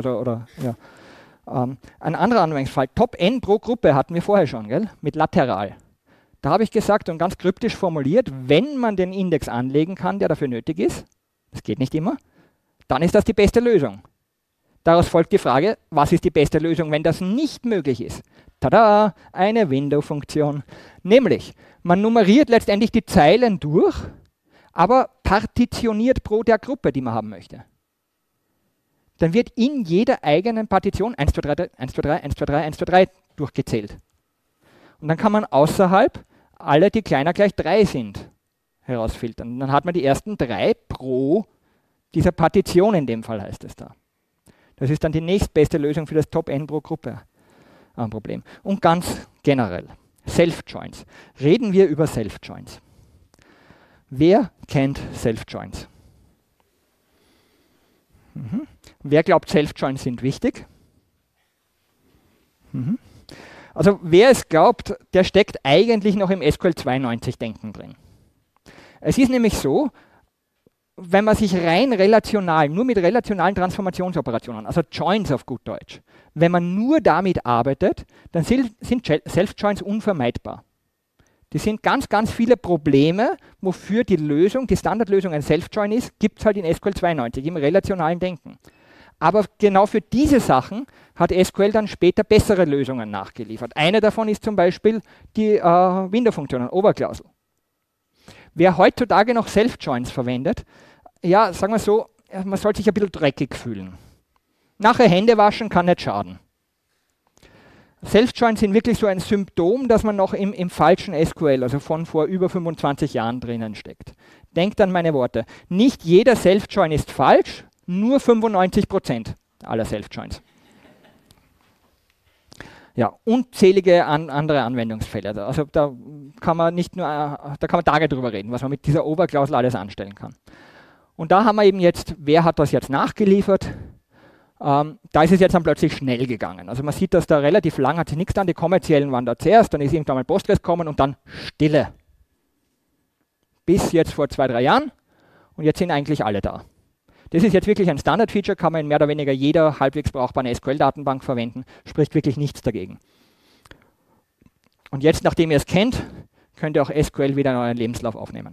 Ein anderer Anwendungsfall, Top-N pro Gruppe hatten wir vorher schon, gell? Mit lateral. Da habe ich gesagt und ganz kryptisch formuliert, wenn man den Index anlegen kann, der dafür nötig ist, das geht nicht immer, dann ist das die beste Lösung. Daraus folgt die Frage, was ist die beste Lösung, wenn das nicht möglich ist? Tada, eine Window-Funktion. Nämlich, man nummeriert letztendlich die Zeilen durch, aber partitioniert pro der Gruppe, die man haben möchte. Dann wird in jeder eigenen Partition 1, 2, 3, 1, 2, 3, 1, 2, 3, 1, 2, 3 durchgezählt. Und dann kann man außerhalb alle, die kleiner gleich 3 sind, herausfiltern. Und dann hat man die ersten 3 pro dieser Partition, in dem Fall heißt es da. Das ist dann die nächstbeste Lösung für das Top-N pro Gruppe Problem. Und ganz generell, Self-Joins. Reden wir über Self-Joins. Wer kennt Self-Joins? Wer glaubt, Self-Joins sind wichtig? Also wer es glaubt, der steckt eigentlich noch im SQL 92-Denken drin. Es ist nämlich so, wenn man sich rein relational, nur mit relationalen Transformationsoperationen, also Joins auf gut Deutsch, wenn man nur damit arbeitet, dann sind Self-Joins unvermeidbar. Die sind ganz, ganz viele Probleme, wofür die Lösung, die Standardlösung ein Self-Join ist, gibt es halt in SQL 92, im relationalen Denken. Aber genau für diese Sachen hat SQL dann später bessere Lösungen nachgeliefert. Eine davon ist zum Beispiel die Window-Funktion, Oberklausel. Wer heutzutage noch Self-Joins verwendet, ja, sagen wir so, man soll sich ein bisschen dreckig fühlen. Nachher Hände waschen kann nicht schaden. Self-Joins sind wirklich so ein Symptom, dass man noch im falschen SQL, also von vor über 25 Jahren drinnen steckt. Denkt an meine Worte. Nicht jeder Self-Join ist falsch, nur 95% aller Self-Joins. Ja, unzählige andere Anwendungsfälle. Also da kann man Tage drüber reden, was man mit dieser Oberklausel alles anstellen kann. Und da haben wir eben jetzt, wer hat das jetzt nachgeliefert? Da ist es jetzt dann plötzlich schnell gegangen. Also man sieht, dass da relativ lang hat sich nichts getan, die kommerziellen waren da zuerst, dann ist irgendwann mal Postgres gekommen und dann Stille. Bis jetzt vor 2, 3 Jahren und jetzt sind eigentlich alle da. Das ist jetzt wirklich ein Standard-Feature, kann man in mehr oder weniger jeder halbwegs brauchbaren SQL-Datenbank verwenden, spricht wirklich nichts dagegen. Und jetzt, nachdem ihr es kennt, könnt ihr auch SQL wieder in euren Lebenslauf aufnehmen.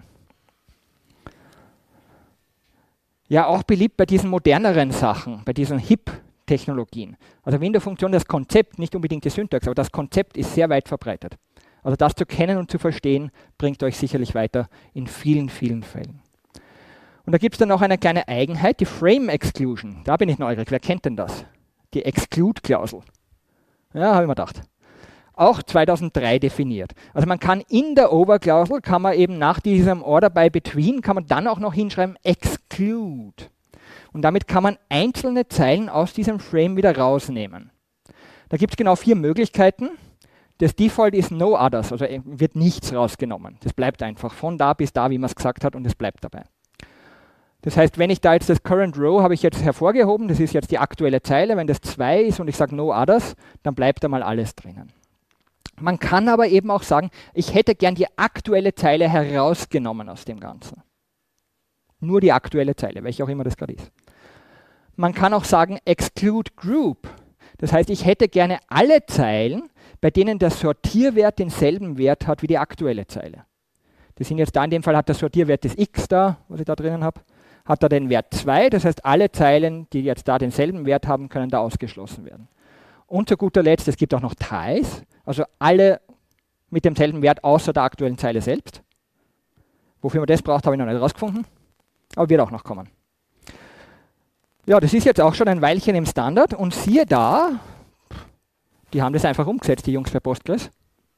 Ja, auch beliebt bei diesen moderneren Sachen, bei diesen HIP-Technologien. Also Window-Funktion, das Konzept, nicht unbedingt die Syntax, aber das Konzept ist sehr weit verbreitet. Also das zu kennen und zu verstehen, bringt euch sicherlich weiter in vielen, vielen Fällen. Und da gibt es dann noch eine kleine Eigenheit, die Frame Exclusion. Da bin ich neugierig, wer kennt denn das? Die Exclude-Klausel. Ja, habe ich mir gedacht. Auch 2003 definiert. Also man kann in der Oberklausel, kann man eben nach diesem Order by Between, kann man dann auch noch hinschreiben Exclude. Und damit kann man einzelne Zeilen aus diesem Frame wieder rausnehmen. Da gibt es genau 4 Möglichkeiten. Das Default ist No Others, also wird nichts rausgenommen. Das bleibt einfach von da bis da, wie man es gesagt hat, und es bleibt dabei. Das heißt, wenn ich da jetzt das Current Row habe ich jetzt hervorgehoben, das ist jetzt die aktuelle Zeile, wenn das 2 ist und ich sage No Others, dann bleibt da mal alles drinnen. Man kann aber eben auch sagen, ich hätte gern die aktuelle Zeile herausgenommen aus dem Ganzen. Nur die aktuelle Zeile, welche auch immer das gerade ist. Man kann auch sagen Exclude Group. Das heißt, ich hätte gerne alle Zeilen, bei denen der Sortierwert denselben Wert hat wie die aktuelle Zeile. Das sind jetzt da in dem Fall hat der Sortierwert des x da, was ich da drinnen habe, hat da den Wert 2. Das heißt, alle Zeilen, die jetzt da denselben Wert haben, können da ausgeschlossen werden. Und zu guter Letzt, es gibt auch noch Ties, also alle mit demselben Wert außer der aktuellen Zeile selbst. Wofür man das braucht, habe ich noch nicht herausgefunden, aber wird auch noch kommen. Ja, das ist jetzt auch schon ein Weilchen im Standard und siehe da, die haben das einfach umgesetzt, die Jungs bei Postgres.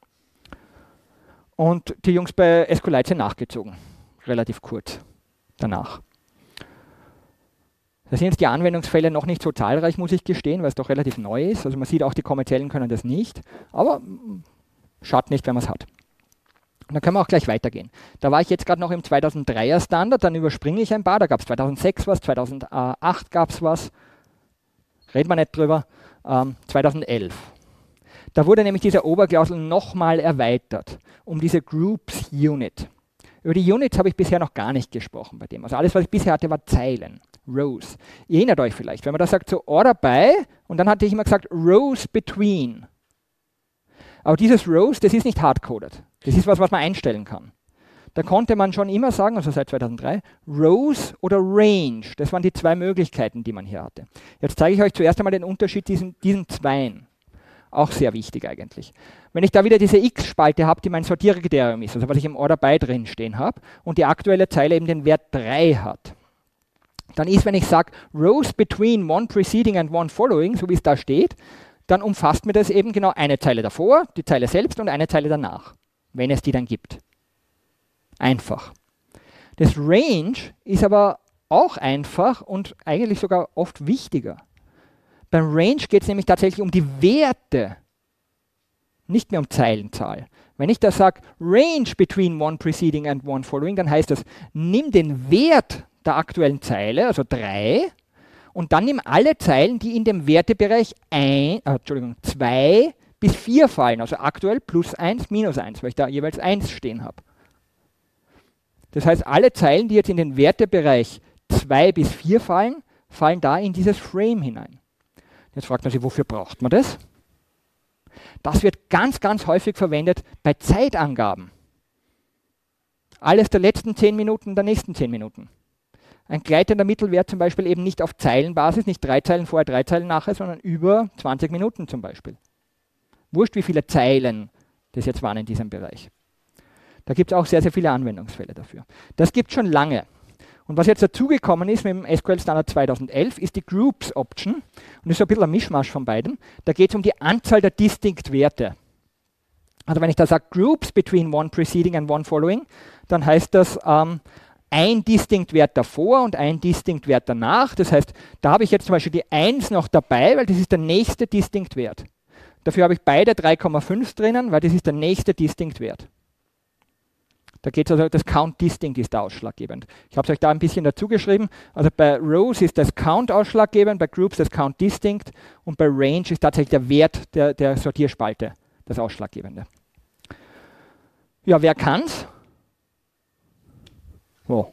Und die Jungs bei SQLite sind nachgezogen, relativ kurz danach. Da sind jetzt die Anwendungsfälle noch nicht so zahlreich, muss ich gestehen, weil es doch relativ neu ist. Also man sieht auch, die kommerziellen können das nicht, aber schadet nicht, wenn man es hat. Und dann können wir auch gleich weitergehen. Da war ich jetzt gerade noch im 2003er Standard, dann überspringe ich ein paar, da gab es 2006 was, 2008 gab es was, reden wir nicht drüber, 2011. Da wurde nämlich diese Oberklausel nochmal erweitert um diese Groups Unit. Über die Units habe ich bisher noch gar nicht gesprochen bei dem. Also alles, was ich bisher hatte, war Zeilen, Rows. Ihr erinnert euch vielleicht, wenn man da sagt so Order by und dann hatte ich immer gesagt Rows between. Aber dieses Rows, das ist nicht hardcoded. Das ist was, was man einstellen kann. Da konnte man schon immer sagen, also seit 2003, Rows oder Range. Das waren die zwei Möglichkeiten, die man hier hatte. Jetzt zeige ich euch zuerst einmal den Unterschied diesen zweien. Auch sehr wichtig eigentlich. Wenn ich da wieder diese X-Spalte habe, die mein Sortierkriterium ist, also was ich im Order by drin stehen habe, und die aktuelle Zeile eben den Wert 3 hat, dann ist, wenn ich sage Rows between one preceding and one following, so wie es da steht, dann umfasst mir das eben genau eine Zeile davor, die Zeile selbst und eine Zeile danach, wenn es die dann gibt. Einfach. Das Range ist aber auch einfach und eigentlich sogar oft wichtiger. Beim Range geht es nämlich tatsächlich um die Werte, nicht mehr um Zeilenzahl. Wenn ich da sage, Range between one preceding and one following, dann heißt das, nimm den Wert der aktuellen Zeile, also 3, und dann nimm alle Zeilen, die in dem Wertebereich 2 bis 4 fallen, also aktuell plus 1, minus 1, weil ich da jeweils 1 stehen habe. Das heißt, alle Zeilen, die jetzt in den Wertebereich 2 bis 4 fallen, fallen da in dieses Frame hinein. Jetzt fragt man sich, wofür braucht man das? Das wird ganz, ganz häufig verwendet bei Zeitangaben. Alles der letzten 10 Minuten, der nächsten 10 Minuten. Ein gleitender Mittelwert zum Beispiel eben nicht auf Zeilenbasis, nicht 3 Zeilen vorher, 3 Zeilen nachher, sondern über 20 Minuten zum Beispiel. Wurscht, wie viele Zeilen das jetzt waren in diesem Bereich. Da gibt es auch sehr, sehr viele Anwendungsfälle dafür. Das gibt es schon lange. Und was jetzt dazugekommen ist mit dem SQL Standard 2011, ist die Groups Option. Und das ist so ein bisschen ein Mischmasch von beiden. Da geht es um die Anzahl der Distinct-Werte. Also wenn ich da sage Groups between one preceding and one following, dann heißt das ein Distinct-Wert davor und ein Distinct-Wert danach. Das heißt, da habe ich jetzt zum Beispiel die 1 noch dabei, weil das ist der nächste Distinct-Wert. Dafür habe ich beide 3,5 drinnen, weil das ist der nächste Distinct-Wert. Da geht es also, das Count Distinct ist da ausschlaggebend. Ich habe es euch da ein bisschen dazu geschrieben. Also bei Rows ist das Count ausschlaggebend, bei Groups das Count Distinct und bei Range ist tatsächlich der Wert der Sortierspalte das Ausschlaggebende. Ja, wer kann's? Oh.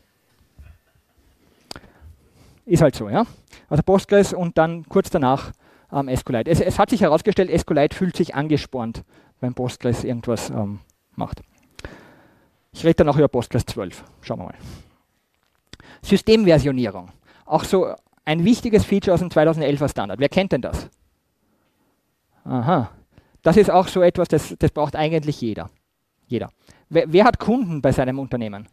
Ist halt so, ja. Also Postgres und dann kurz danach SQLite. Es hat sich herausgestellt, SQLite fühlt sich angespornt, wenn Postgres irgendwas macht. Ich rede dann auch über Postgres 12. Schauen wir mal. Systemversionierung. Auch so ein wichtiges Feature aus dem 2011er Standard. Wer kennt denn das? Aha. Das ist auch so etwas, das braucht eigentlich jeder. Wer hat Kunden bei seinem Unternehmen?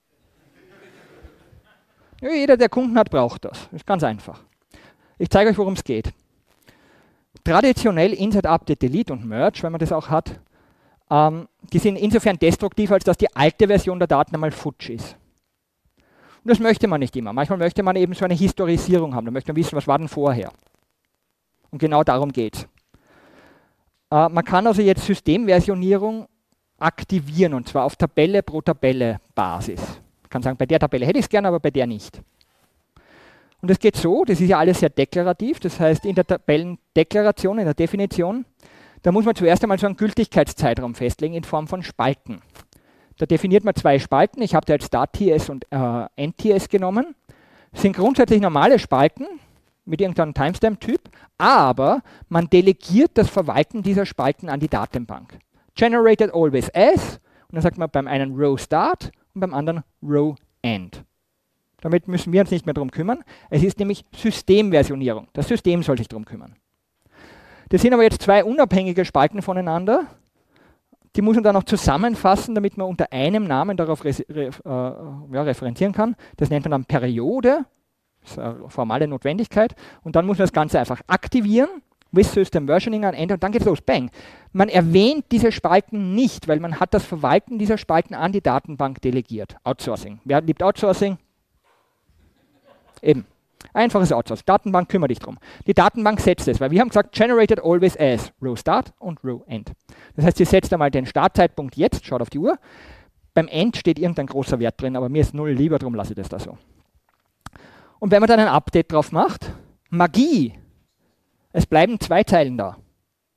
Ja, jeder, der Kunden hat, braucht das. Das ist ganz einfach. Ich zeige euch, worum es geht. Traditionell Insert, Update, Delete und Merge, wenn man das auch hat, die sind insofern destruktiv, als dass die alte Version der Daten einmal futsch ist. Und das möchte man nicht immer. Manchmal möchte man eben so eine Historisierung haben. Da möchte man wissen, was war denn vorher. Und genau darum geht es. Man kann also jetzt Systemversionierung aktivieren, und zwar auf Tabelle pro Tabelle Basis. Man kann sagen, bei der Tabelle hätte ich es gerne, aber bei der nicht. Und das geht so, das ist ja alles sehr deklarativ, das heißt in der Tabellendeklaration, in der Definition, da muss man zuerst einmal so einen Gültigkeitszeitraum festlegen in Form von Spalten. Da definiert man 2 Spalten, ich habe da jetzt Start-TS und End-TS genommen. Das sind grundsätzlich normale Spalten mit irgendeinem Timestamp-Typ, aber man delegiert das Verwalten dieser Spalten an die Datenbank. Generated always as, und dann sagt man beim einen Row Start und beim anderen Row End. Damit müssen wir uns nicht mehr darum kümmern. Es ist nämlich Systemversionierung. Das System soll sich darum kümmern. Das sind aber jetzt 2 unabhängige Spalten voneinander. Die muss man dann noch zusammenfassen, damit man unter einem Namen darauf referenzieren kann. Das nennt man dann Periode. Das ist eine formale Notwendigkeit. Und dann muss man das Ganze einfach aktivieren. With System Versioning an Ende und dann geht es los. Bang. Man erwähnt diese Spalten nicht, weil man hat das Verwalten dieser Spalten an die Datenbank delegiert. Outsourcing. Wer liebt Outsourcing? Eben. Einfaches Outsourcing. Datenbank, kümmere dich drum. Die Datenbank setzt es, weil wir haben gesagt, generated always as Row Start und Row End. Das heißt, sie setzt einmal den Startzeitpunkt jetzt, schaut auf die Uhr. Beim End steht irgendein großer Wert drin, aber mir ist 0 lieber, darum lasse ich das da so. Und wenn man dann ein Update drauf macht, Magie, es bleiben 2 Zeilen da.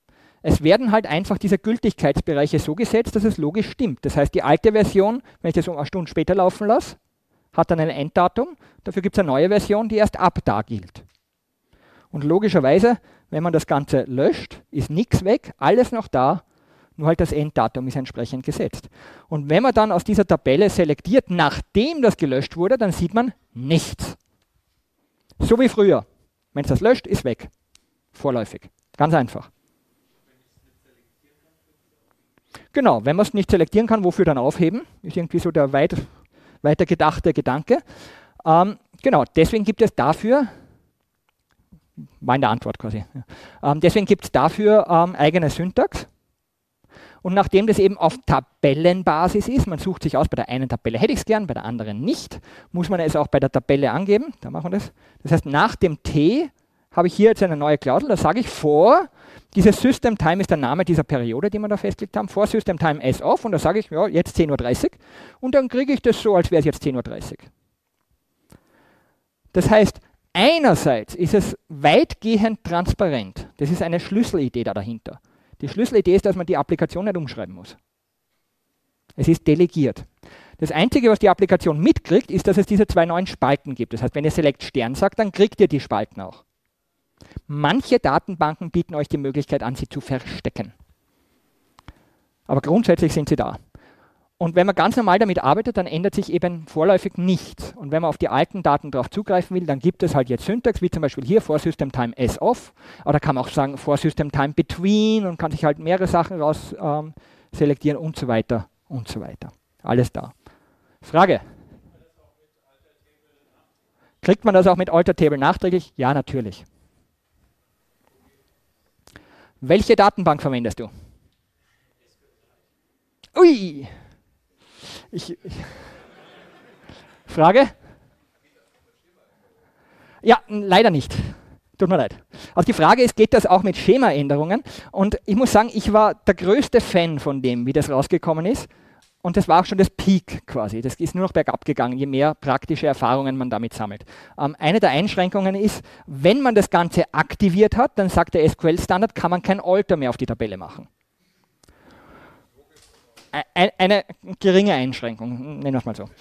Es werden halt einfach diese Gültigkeitsbereiche so gesetzt, dass es logisch stimmt. Das heißt, die alte Version, wenn ich das um eine Stunde später laufen lasse, hat dann ein Enddatum. Dafür gibt es eine neue Version, die erst ab da gilt. Und logischerweise, wenn man das Ganze löscht, ist nichts weg, alles noch da, nur halt das Enddatum ist entsprechend gesetzt. Und wenn man dann aus dieser Tabelle selektiert, nachdem das gelöscht wurde, dann sieht man nichts. So wie früher. Wenn es das löscht, ist weg. Vorläufig. Ganz einfach. Genau, wenn man es nicht selektieren kann, wofür dann aufheben? Ist irgendwie so der weiter gedachte Gedanke. Genau, deswegen gibt es dafür, war in der Antwort quasi, deswegen gibt es dafür eigene Syntax. Und nachdem das eben auf Tabellenbasis ist, man sucht sich aus, bei der einen Tabelle hätte ich es gern, bei der anderen nicht, muss man es auch bei der Tabelle angeben. Da machen wir das. Das heißt, nach dem T habe ich hier jetzt eine neue Klausel, da sage ich vor, dieses System Time ist der Name dieser Periode, die wir da festgelegt haben, vor System Time S off, und da sage ich, ja, jetzt 10:30 Uhr, und dann kriege ich das so, als wäre es jetzt 10:30 Uhr. Das heißt, einerseits ist es weitgehend transparent, das ist eine Schlüsselidee da dahinter. Die Schlüsselidee ist, dass man die Applikation nicht umschreiben muss. Es ist delegiert. Das Einzige, was die Applikation mitkriegt, ist, dass es diese 2 neuen Spalten gibt. Das heißt, wenn ihr Select Stern sagt, dann kriegt ihr die Spalten auch. Manche Datenbanken bieten euch die Möglichkeit an, sie zu verstecken. Aber grundsätzlich sind sie da. Und wenn man ganz normal damit arbeitet, dann ändert sich eben vorläufig nichts. Und wenn man auf die alten Daten darauf zugreifen will, dann gibt es halt jetzt Syntax, wie zum Beispiel hier for System Time S off. Oder kann man auch sagen for System Time between und kann sich halt mehrere Sachen raus selektieren und so weiter und so weiter. Alles da. Frage? Kriegt man das auch mit Alter Table nachträglich? Ja, natürlich. Welche Datenbank verwendest du? Ui! Frage? Ja, leider nicht. Tut mir leid. Also die Frage ist, geht das auch mit Schemaänderungen? Und ich muss sagen, ich war der größte Fan von dem, wie das rausgekommen ist. Und das war auch schon das Peak quasi. Das ist nur noch bergab gegangen, je mehr praktische Erfahrungen man damit sammelt. Eine der Einschränkungen ist, wenn man das Ganze aktiviert hat, dann sagt der SQL-Standard, kann man kein Alter mehr auf die Tabelle machen. Eine geringe Einschränkung, nennen wir es mal so.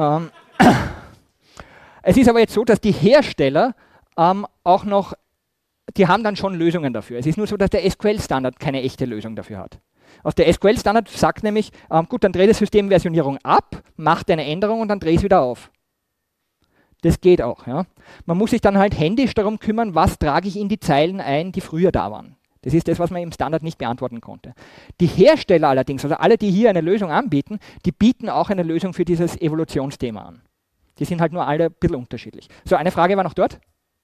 Es ist aber jetzt so, dass die Hersteller auch noch, die haben dann schon Lösungen dafür. Es ist nur so, dass der SQL-Standard keine echte Lösung dafür hat. Also der SQL-Standard sagt nämlich, gut, dann dreh die Systemversionierung ab, macht eine Änderung und dann dreh es wieder auf. Das geht auch. Ja. Man muss sich dann halt händisch darum kümmern, was trage ich in die Zeilen ein, die früher da waren. Das ist das, was man im Standard nicht beantworten konnte. Die Hersteller allerdings, also alle, die hier eine Lösung anbieten, die bieten auch eine Lösung für dieses Evolutionsthema an. Die sind halt nur alle ein bisschen unterschiedlich. So, eine Frage war noch dort.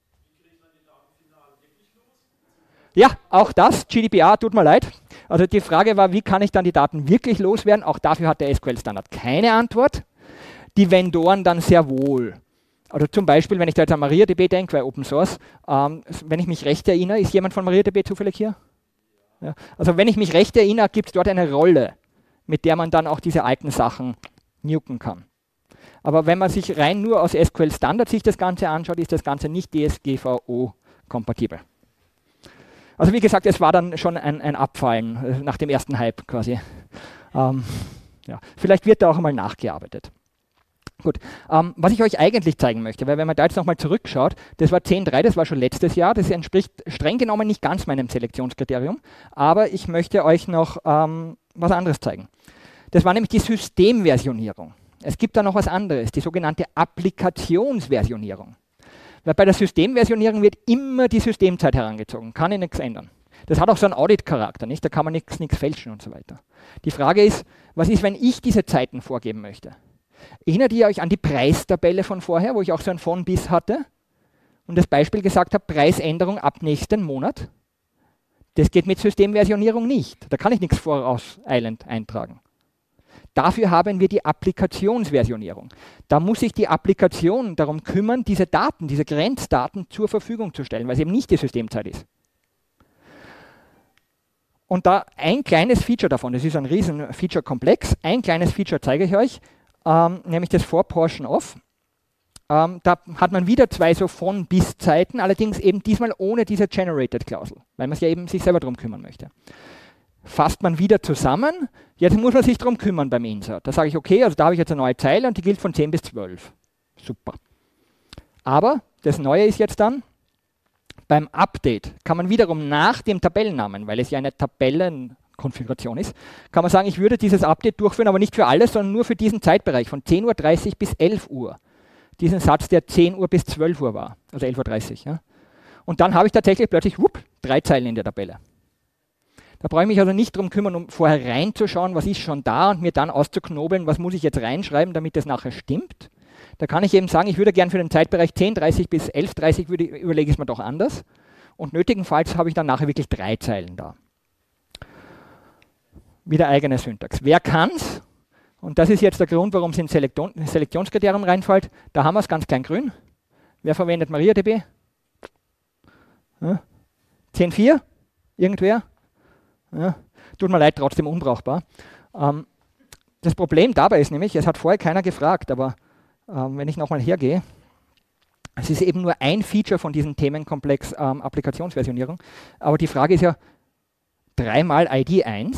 Ja, auch das, GDPR, tut mir leid. Also die Frage war, wie kann ich dann die Daten wirklich loswerden? Auch dafür hat der SQL-Standard keine Antwort. Die Vendoren dann sehr wohl. Also zum Beispiel, wenn ich da jetzt an MariaDB denke, weil Open Source, wenn ich mich recht erinnere, ist jemand von MariaDB zufällig hier? Ja. Also wenn ich mich recht erinnere, gibt es dort eine Rolle, mit der man dann auch diese alten Sachen nuken kann. Aber wenn man sich rein nur aus SQL-Standard sich das Ganze anschaut, ist das Ganze nicht DSGVO-kompatibel. Also wie gesagt, es war dann schon ein Abfallen nach dem ersten Hype quasi. Ja. Vielleicht wird da auch einmal nachgearbeitet. Gut, was ich euch eigentlich zeigen möchte, weil wenn man da jetzt nochmal zurückschaut, das war 10.3, das war schon letztes Jahr, das entspricht streng genommen nicht ganz meinem Selektionskriterium, aber ich möchte euch noch was anderes zeigen. Das war nämlich die Systemversionierung. Es gibt da noch was anderes, die sogenannte Applikationsversionierung. Weil bei der Systemversionierung wird immer die Systemzeit herangezogen, kann ich nichts ändern. Das hat auch so einen Audit-Charakter, nicht? Da kann man nichts fälschen und so weiter. Die Frage ist, was ist, wenn ich diese Zeiten vorgeben möchte? Erinnert ihr euch an die Preistabelle von vorher, wo ich auch so ein von bis hatte und das Beispiel gesagt habe, Preisänderung ab nächsten Monat? Das geht mit Systemversionierung nicht. Da kann ich nichts vorauseilend eintragen. Dafür haben wir die Applikationsversionierung. Da muss sich die Applikation darum kümmern, diese Daten, diese Grenzdaten zur Verfügung zu stellen, weil es eben nicht die Systemzeit ist. Und da ein kleines Feature davon, das ist ein riesen Feature-Komplex, ein kleines Feature zeige ich euch, nämlich das for Portion of. Da hat man wieder zwei so von bis Zeiten, allerdings eben diesmal ohne diese Generated-Klausel, weil man sich ja eben sich selber darum kümmern möchte. Fasst man wieder zusammen, jetzt muss man sich darum kümmern beim Insert. Da sage ich, okay, also da habe ich jetzt eine neue Zeile und die gilt von 10 bis 12. Super. Aber das Neue ist jetzt dann, beim Update kann man wiederum nach dem Tabellennamen, weil es ja eine Tabellenkonfiguration ist, kann man sagen, ich würde dieses Update durchführen, aber nicht für alles, sondern nur für diesen Zeitbereich von 10:30 Uhr bis 11 Uhr. Diesen Satz, der 10 Uhr bis 12 Uhr war, also 11:30 Uhr. Ja. Und dann habe ich tatsächlich plötzlich 3 Zeilen in der Tabelle. Da brauche ich mich also nicht darum kümmern, um vorher reinzuschauen, was ist schon da und mir dann auszuknobeln, was muss ich jetzt reinschreiben, damit das nachher stimmt. Da kann ich eben sagen, ich würde gern für den Zeitbereich 10:30 bis 11:30 überlege ich es mir doch anders. Und nötigenfalls habe ich dann nachher wirklich 3 Zeilen da. Wieder eigene Syntax. Wer kann's? Und das ist jetzt der Grund, warum es ins Selektionskriterium reinfällt. Da haben wir es ganz klein grün. Wer verwendet MariaDB? Ja. 10.4? Irgendwer? Ja. Tut mir leid, trotzdem unbrauchbar. Das Problem dabei ist nämlich, es hat vorher keiner gefragt, aber wenn ich nochmal hergehe, es ist eben nur ein Feature von diesem Themenkomplex Applikationsversionierung, aber die Frage ist ja, 3 mal ID 1.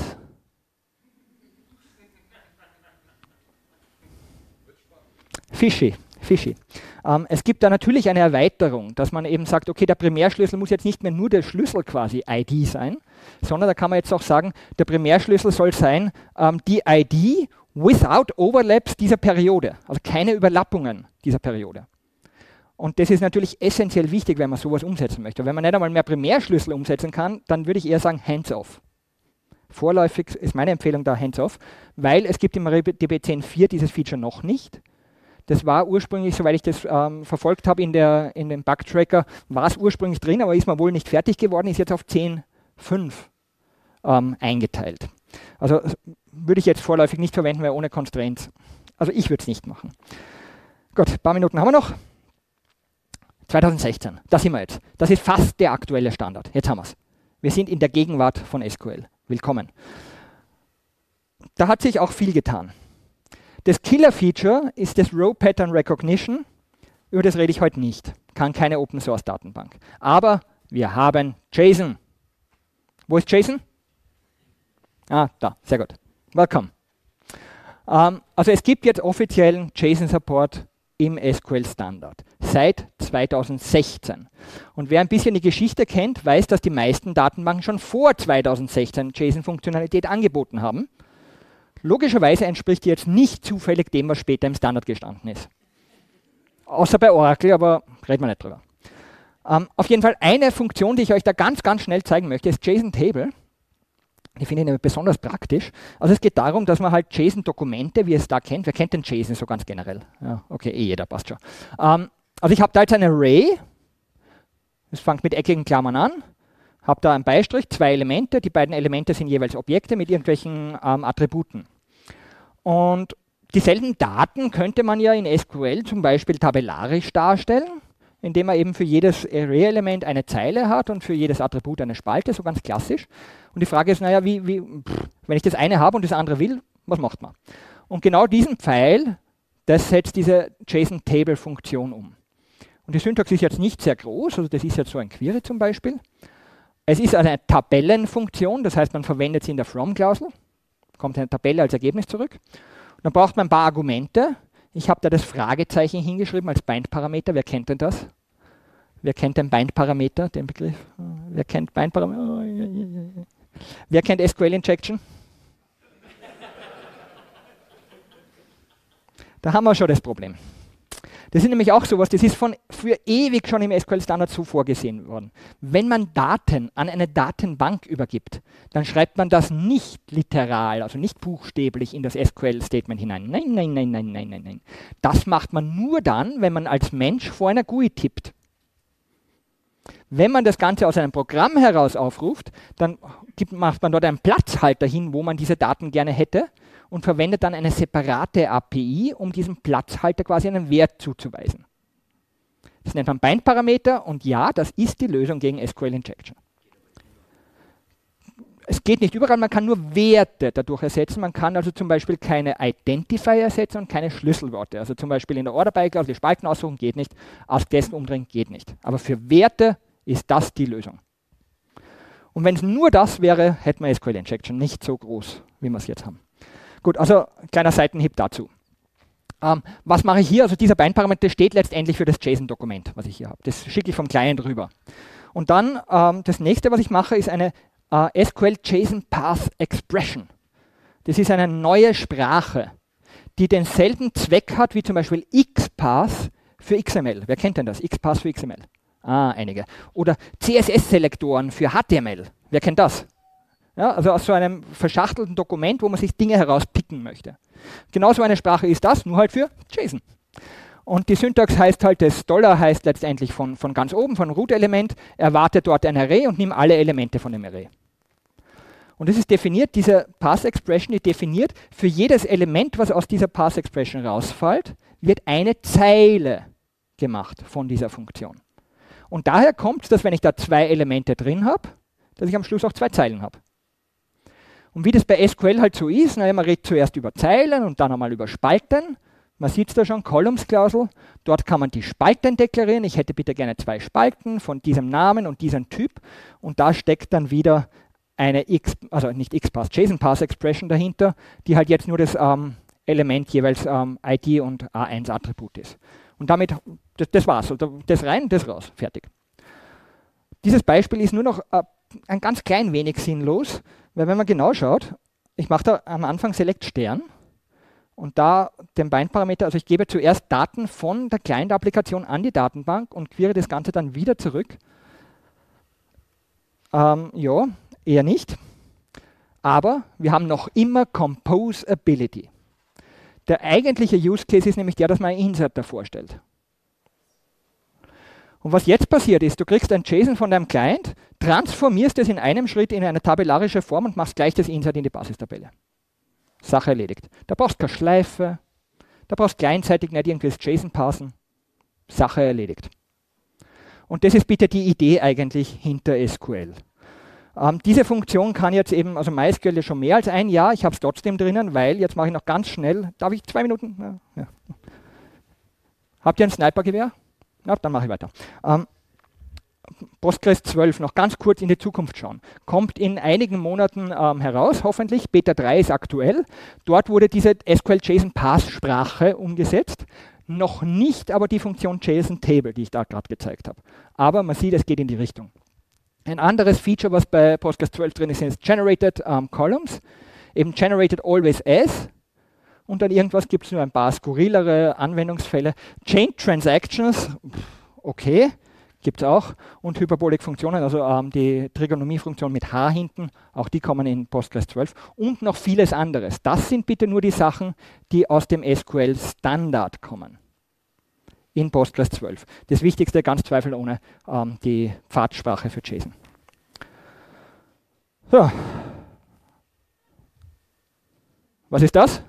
Fishy. Es gibt da natürlich eine Erweiterung, dass man eben sagt, okay, der Primärschlüssel muss jetzt nicht mehr nur der Schlüssel quasi ID sein, sondern da kann man jetzt auch sagen, der Primärschlüssel soll sein die ID without overlaps dieser Periode, also keine Überlappungen dieser Periode. Und das ist natürlich essentiell wichtig, wenn man sowas umsetzen möchte. Wenn man nicht einmal mehr Primärschlüssel umsetzen kann, dann würde ich eher sagen hands-off. Vorläufig ist meine Empfehlung da hands-off, weil es gibt im MariaDB 10.4 dieses Feature noch nicht. Das war ursprünglich, soweit ich das verfolgt habe in dem Bug-Tracker, war es ursprünglich drin, aber ist man wohl nicht fertig geworden, ist jetzt auf 10.5 eingeteilt. Also würde ich jetzt vorläufig nicht verwenden, weil ohne Constraints. Also ich würde es nicht machen. Gut, ein paar Minuten haben wir noch. 2016, da sind wir jetzt. Das ist fast der aktuelle Standard. Jetzt haben wir es. Wir sind in der Gegenwart von SQL. Willkommen. Da hat sich auch viel getan. Das Killer-Feature ist das Row Pattern Recognition. Über das rede ich heute nicht. Kann keine Open-Source-Datenbank. Aber wir haben JSON. Wo ist JSON? Ah, da, sehr gut. Welcome. Also es gibt jetzt offiziellen JSON-Support im SQL-Standard seit 2016. Und wer ein bisschen die Geschichte kennt, weiß, dass die meisten Datenbanken schon vor 2016 JSON-Funktionalität angeboten haben. Logischerweise entspricht die jetzt nicht zufällig dem, was später im Standard gestanden ist. Außer bei Oracle, aber reden wir nicht drüber. Auf jeden Fall eine Funktion, die ich euch da ganz schnell zeigen möchte, ist JSON-Table. Die finde ich nämlich besonders praktisch. Also es geht darum, dass man halt JSON-Dokumente, wie ihr es da kennt, wer kennt denn JSON so ganz generell? Ja, okay, jeder, passt schon. Also ich habe da jetzt ein Array, das fängt mit eckigen Klammern an, habe da einen Beistrich, 2 Elemente, die beiden Elemente sind jeweils Objekte mit irgendwelchen Attributen. Und dieselben Daten könnte man ja in SQL zum Beispiel tabellarisch darstellen, indem man eben für jedes Array-Element eine Zeile hat und für jedes Attribut eine Spalte, so ganz klassisch. Und die Frage ist, naja, wenn ich das eine habe und das andere will, was macht man? Und genau diesen Pfeil, das setzt diese JSON-Table-Funktion um. Und die Syntax ist jetzt nicht sehr groß, also das ist jetzt so ein Query zum Beispiel. Es ist eine Tabellenfunktion, das heißt, man verwendet sie in der From-Klausel, kommt eine Tabelle als Ergebnis zurück. Und dann braucht man ein paar Argumente. Ich habe da das Fragezeichen hingeschrieben als Bind-Parameter. Wer kennt denn das? Wer kennt den Bind-Parameter, den Begriff? Wer kennt Bind-Parameter? Wer kennt SQL-Injection? Da haben wir schon das Problem. Das ist nämlich auch sowas, das ist für ewig schon im SQL-Standard so vorgesehen worden. Wenn man Daten an eine Datenbank übergibt, dann schreibt man das nicht literal, also nicht buchstäblich in das SQL-Statement hinein. Nein. Das macht man nur dann, wenn man als Mensch vor einer GUI tippt. Wenn man das Ganze aus einem Programm heraus aufruft, dann macht man dort einen Platzhalter hin, wo man diese Daten gerne hätte, und verwendet dann eine separate API, um diesem Platzhalter quasi einen Wert zuzuweisen. Das nennt man Bind-Parameter und ja, das ist die Lösung gegen SQL Injection. es geht nicht überall, man kann nur Werte dadurch ersetzen. Man kann also zum Beispiel keine Identifier ersetzen und keine Schlüsselworte. Also zum Beispiel in der Order by Clause die Spalten aussuchen geht nicht, Ask Guest umdrehen geht nicht. Aber für Werte ist das die Lösung. Und wenn es nur das wäre, hätten wir SQL Injection nicht so groß, wie wir es jetzt haben. Gut, also kleiner Seitenhieb dazu. Was mache ich hier? Also dieser Bindparameter steht letztendlich für das JSON-Dokument, was ich hier habe. Das schicke ich vom Client rüber. Und dann das nächste, was ich mache, ist eine SQL JSON Path Expression. Das ist eine neue Sprache, die denselben Zweck hat wie zum Beispiel XPath für XML. Wer kennt denn das? XPath für XML. Einige. Oder CSS-Selektoren für HTML. Wer kennt das? Ja, also aus so einem verschachtelten Dokument, wo man sich Dinge herauspicken möchte. Genauso eine Sprache ist das, nur halt für JSON. Und die Syntax heißt halt, das Dollar heißt letztendlich von ganz oben, von Root-Element, erwarte dort ein Array und nimm alle Elemente von dem Array. Und das ist definiert, diese Path-Expression, die definiert, für jedes Element, was aus dieser Path-Expression rausfällt, wird eine Zeile gemacht von dieser Funktion. Und daher kommt es, dass wenn ich da 2 Elemente drin habe, dass ich am Schluss auch 2 Zeilen habe. Und wie das bei SQL halt so ist, man redet zuerst über Zeilen und dann einmal über Spalten. Man sieht es da schon, Columns-Klausel. Dort kann man die Spalten deklarieren. Ich hätte bitte gerne 2 Spalten von diesem Namen und diesem Typ. Und da steckt dann wieder eine JSON-Path-Expression dahinter, die halt jetzt nur das Element jeweils ID und A1-Attribut ist. Und damit, das war's. Also das rein, das raus. Fertig. Dieses Beispiel ist nur noch ein ganz klein wenig sinnlos, weil wenn man genau schaut, ich mache da am Anfang Select Stern und da den Bindparameter, also ich gebe zuerst Daten von der Client-Applikation an die Datenbank und query das Ganze dann wieder zurück. Ja, eher nicht. Aber wir haben noch immer Composability. Der eigentliche Use Case ist nämlich der, dass man ein Insert davor stellt. Und was jetzt passiert ist, du kriegst ein JSON von deinem Client, transformierst es in einem Schritt in eine tabellarische Form und machst gleich das Insert in die Basistabelle. Sache erledigt. Da brauchst du keine Schleife, da brauchst du gleichzeitig nicht irgendwie das JSON parsen. Sache erledigt. Und das ist bitte die Idee eigentlich hinter SQL. Diese Funktion kann jetzt eben, also MySQL ist schon mehr als ein Jahr, ich habe es trotzdem drinnen, weil, jetzt mache ich noch ganz schnell, darf ich 2 Minuten? Ja. Habt ihr ein Snipergewehr? Ja, dann mache ich weiter. Postgres 12, noch ganz kurz in die Zukunft schauen. Kommt in einigen Monaten heraus, hoffentlich. Beta 3 ist aktuell. Dort wurde diese SQL JSON Path Sprache umgesetzt. Noch nicht aber die Funktion JSON Table, die ich da gerade gezeigt habe. Aber man sieht, es geht in die Richtung. Ein anderes Feature, was bei Postgres 12 drin ist, sind Generated Columns. Eben Generated Always As. Und dann irgendwas gibt es nur ein paar skurrilere Anwendungsfälle. Chain Transactions, okay, gibt es auch. Und Hyperbolic-Funktionen, also die Trigonomie-Funktion mit H hinten, auch die kommen in Postgres 12. Und noch vieles anderes. Das sind bitte nur die Sachen, die aus dem SQL-Standard kommen. In Postgres 12. Das Wichtigste, ganz zweifelsohne, die Pfadsprache für JSON. So. Was ist das?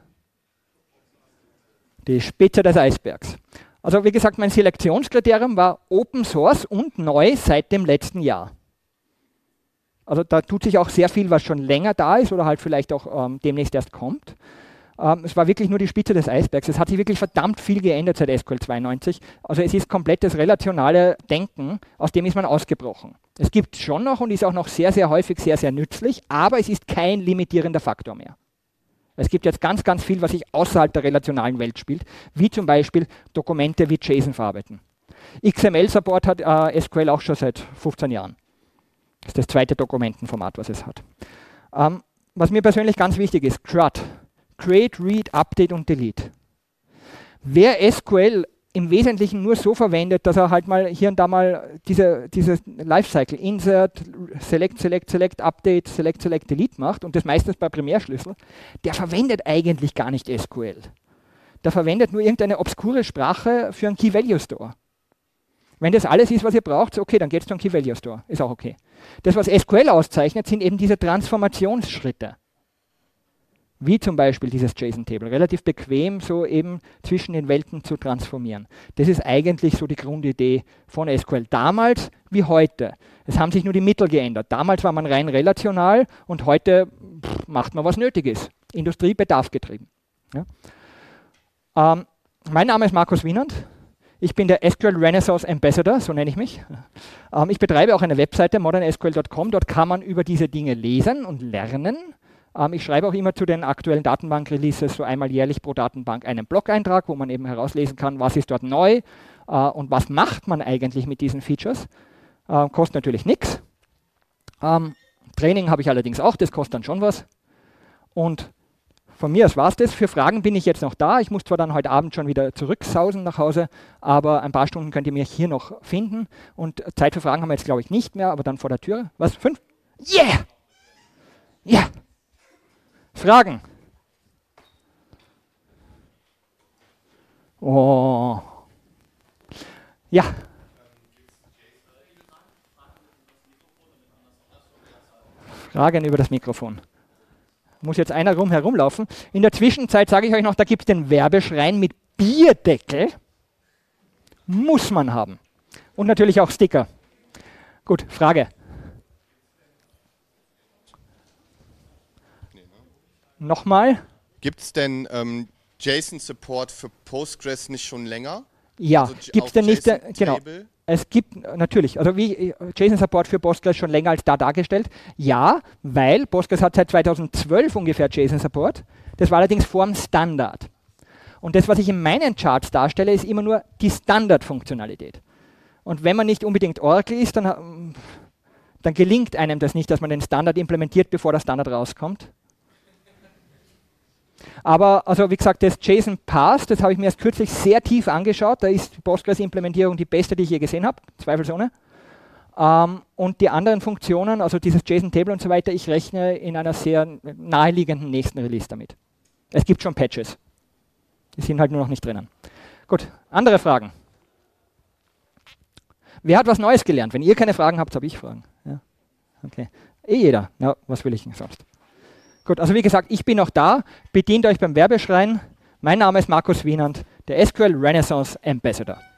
Die Spitze des Eisbergs. Also wie gesagt, mein Selektionskriterium war Open Source und neu seit dem letzten Jahr. Also da tut sich auch sehr viel, was schon länger da ist oder halt vielleicht auch demnächst erst kommt. Es war wirklich nur die Spitze des Eisbergs. Es hat sich wirklich verdammt viel geändert seit SQL 92. Also es ist komplettes relationale Denken, aus dem ist man ausgebrochen. Es gibt schon noch und ist auch noch sehr, sehr häufig sehr, sehr nützlich, aber es ist kein limitierender Faktor mehr. Es gibt jetzt ganz, ganz viel, was sich außerhalb der relationalen Welt spielt, wie zum Beispiel Dokumente wie JSON verarbeiten. XML-Support hat SQL auch schon seit 15 Jahren. Das ist das zweite Dokumentenformat, was es hat. Was mir persönlich ganz wichtig ist, CRUD. Create, Read, Update und Delete. Wer SQL im Wesentlichen nur so verwendet, dass er halt mal hier und da mal diese Lifecycle, Insert, Select, Select, Select, Update, Select, Select, Delete macht und das meistens bei Primärschlüssel, der verwendet eigentlich gar nicht SQL. Der verwendet nur irgendeine obskure Sprache für einen Key-Value-Store. Wenn das alles ist, was ihr braucht, okay, dann geht es zum Key-Value-Store. Ist auch okay. Das, was SQL auszeichnet, sind eben diese Transformationsschritte. wie zum Beispiel dieses JSON-Table, relativ bequem so eben zwischen den Welten zu transformieren. Das ist eigentlich so die Grundidee von SQL, damals wie heute. Es haben sich nur die Mittel geändert. Damals war man rein relational und heute macht man, was nötig ist. Industrie bedarfsgetrieben. Ja. Mein Name ist Markus Wienand. Ich bin der SQL Renaissance Ambassador, so nenne ich mich. Ich betreibe auch eine Webseite, modernsql.com. Dort kann man über diese Dinge lesen und lernen. Ich schreibe auch immer zu den aktuellen Datenbank-Releases so einmal jährlich pro Datenbank einen Blog-Eintrag, wo man eben herauslesen kann, was ist dort neu und was macht man eigentlich mit diesen Features. Kostet natürlich nichts. Training habe ich allerdings auch, das kostet dann schon was. Und von mir aus war es das. Für Fragen bin ich jetzt noch da. Ich muss zwar dann heute Abend schon wieder zurücksausen nach Hause, aber ein paar Stunden könnt ihr mich hier noch finden. Und Zeit für Fragen haben wir jetzt, glaube ich, nicht mehr, aber dann vor der Tür. Was? 5? Yeah! Ja! Yeah. Fragen? Oh. Ja. Fragen über das Mikrofon. Muss jetzt einer herumlaufen. In der Zwischenzeit sage ich euch noch, da gibt es den Werbeschrein mit Bierdeckel. Muss man haben. Und natürlich auch Sticker. Gut, Frage. Nochmal. Gibt es denn JSON-Support für Postgres nicht schon länger? Ja, also gibt es denn nicht, genau. Es gibt natürlich, also wie JSON-Support für Postgres schon länger als da dargestellt. Ja, weil Postgres hat seit 2012 ungefähr JSON-Support. Das war allerdings vor dem Standard. Und das, was ich in meinen Charts darstelle, ist immer nur die Standardfunktionalität. Und wenn man nicht unbedingt Oracle ist, dann gelingt einem das nicht, dass man den Standard implementiert, bevor der Standard rauskommt. Aber, also wie gesagt, das JSON Pass, das habe ich mir erst kürzlich sehr tief angeschaut. Da ist die Postgres-Implementierung die beste, die ich je gesehen habe, zweifelsohne. Und die anderen Funktionen, also dieses JSON-Table und so weiter, ich rechne in einer sehr naheliegenden nächsten Release damit. Es gibt schon Patches. Die sind halt nur noch nicht drinnen. Gut, andere Fragen? Wer hat was Neues gelernt? Wenn ihr keine Fragen habt, habe ich Fragen. Ja. Okay. Jeder. Ja, was will ich denn sonst? Gut, also wie gesagt, ich bin noch da. Bedient euch beim Werbeschrein. Mein Name ist Markus Wienand, der SQL Renaissance Ambassador.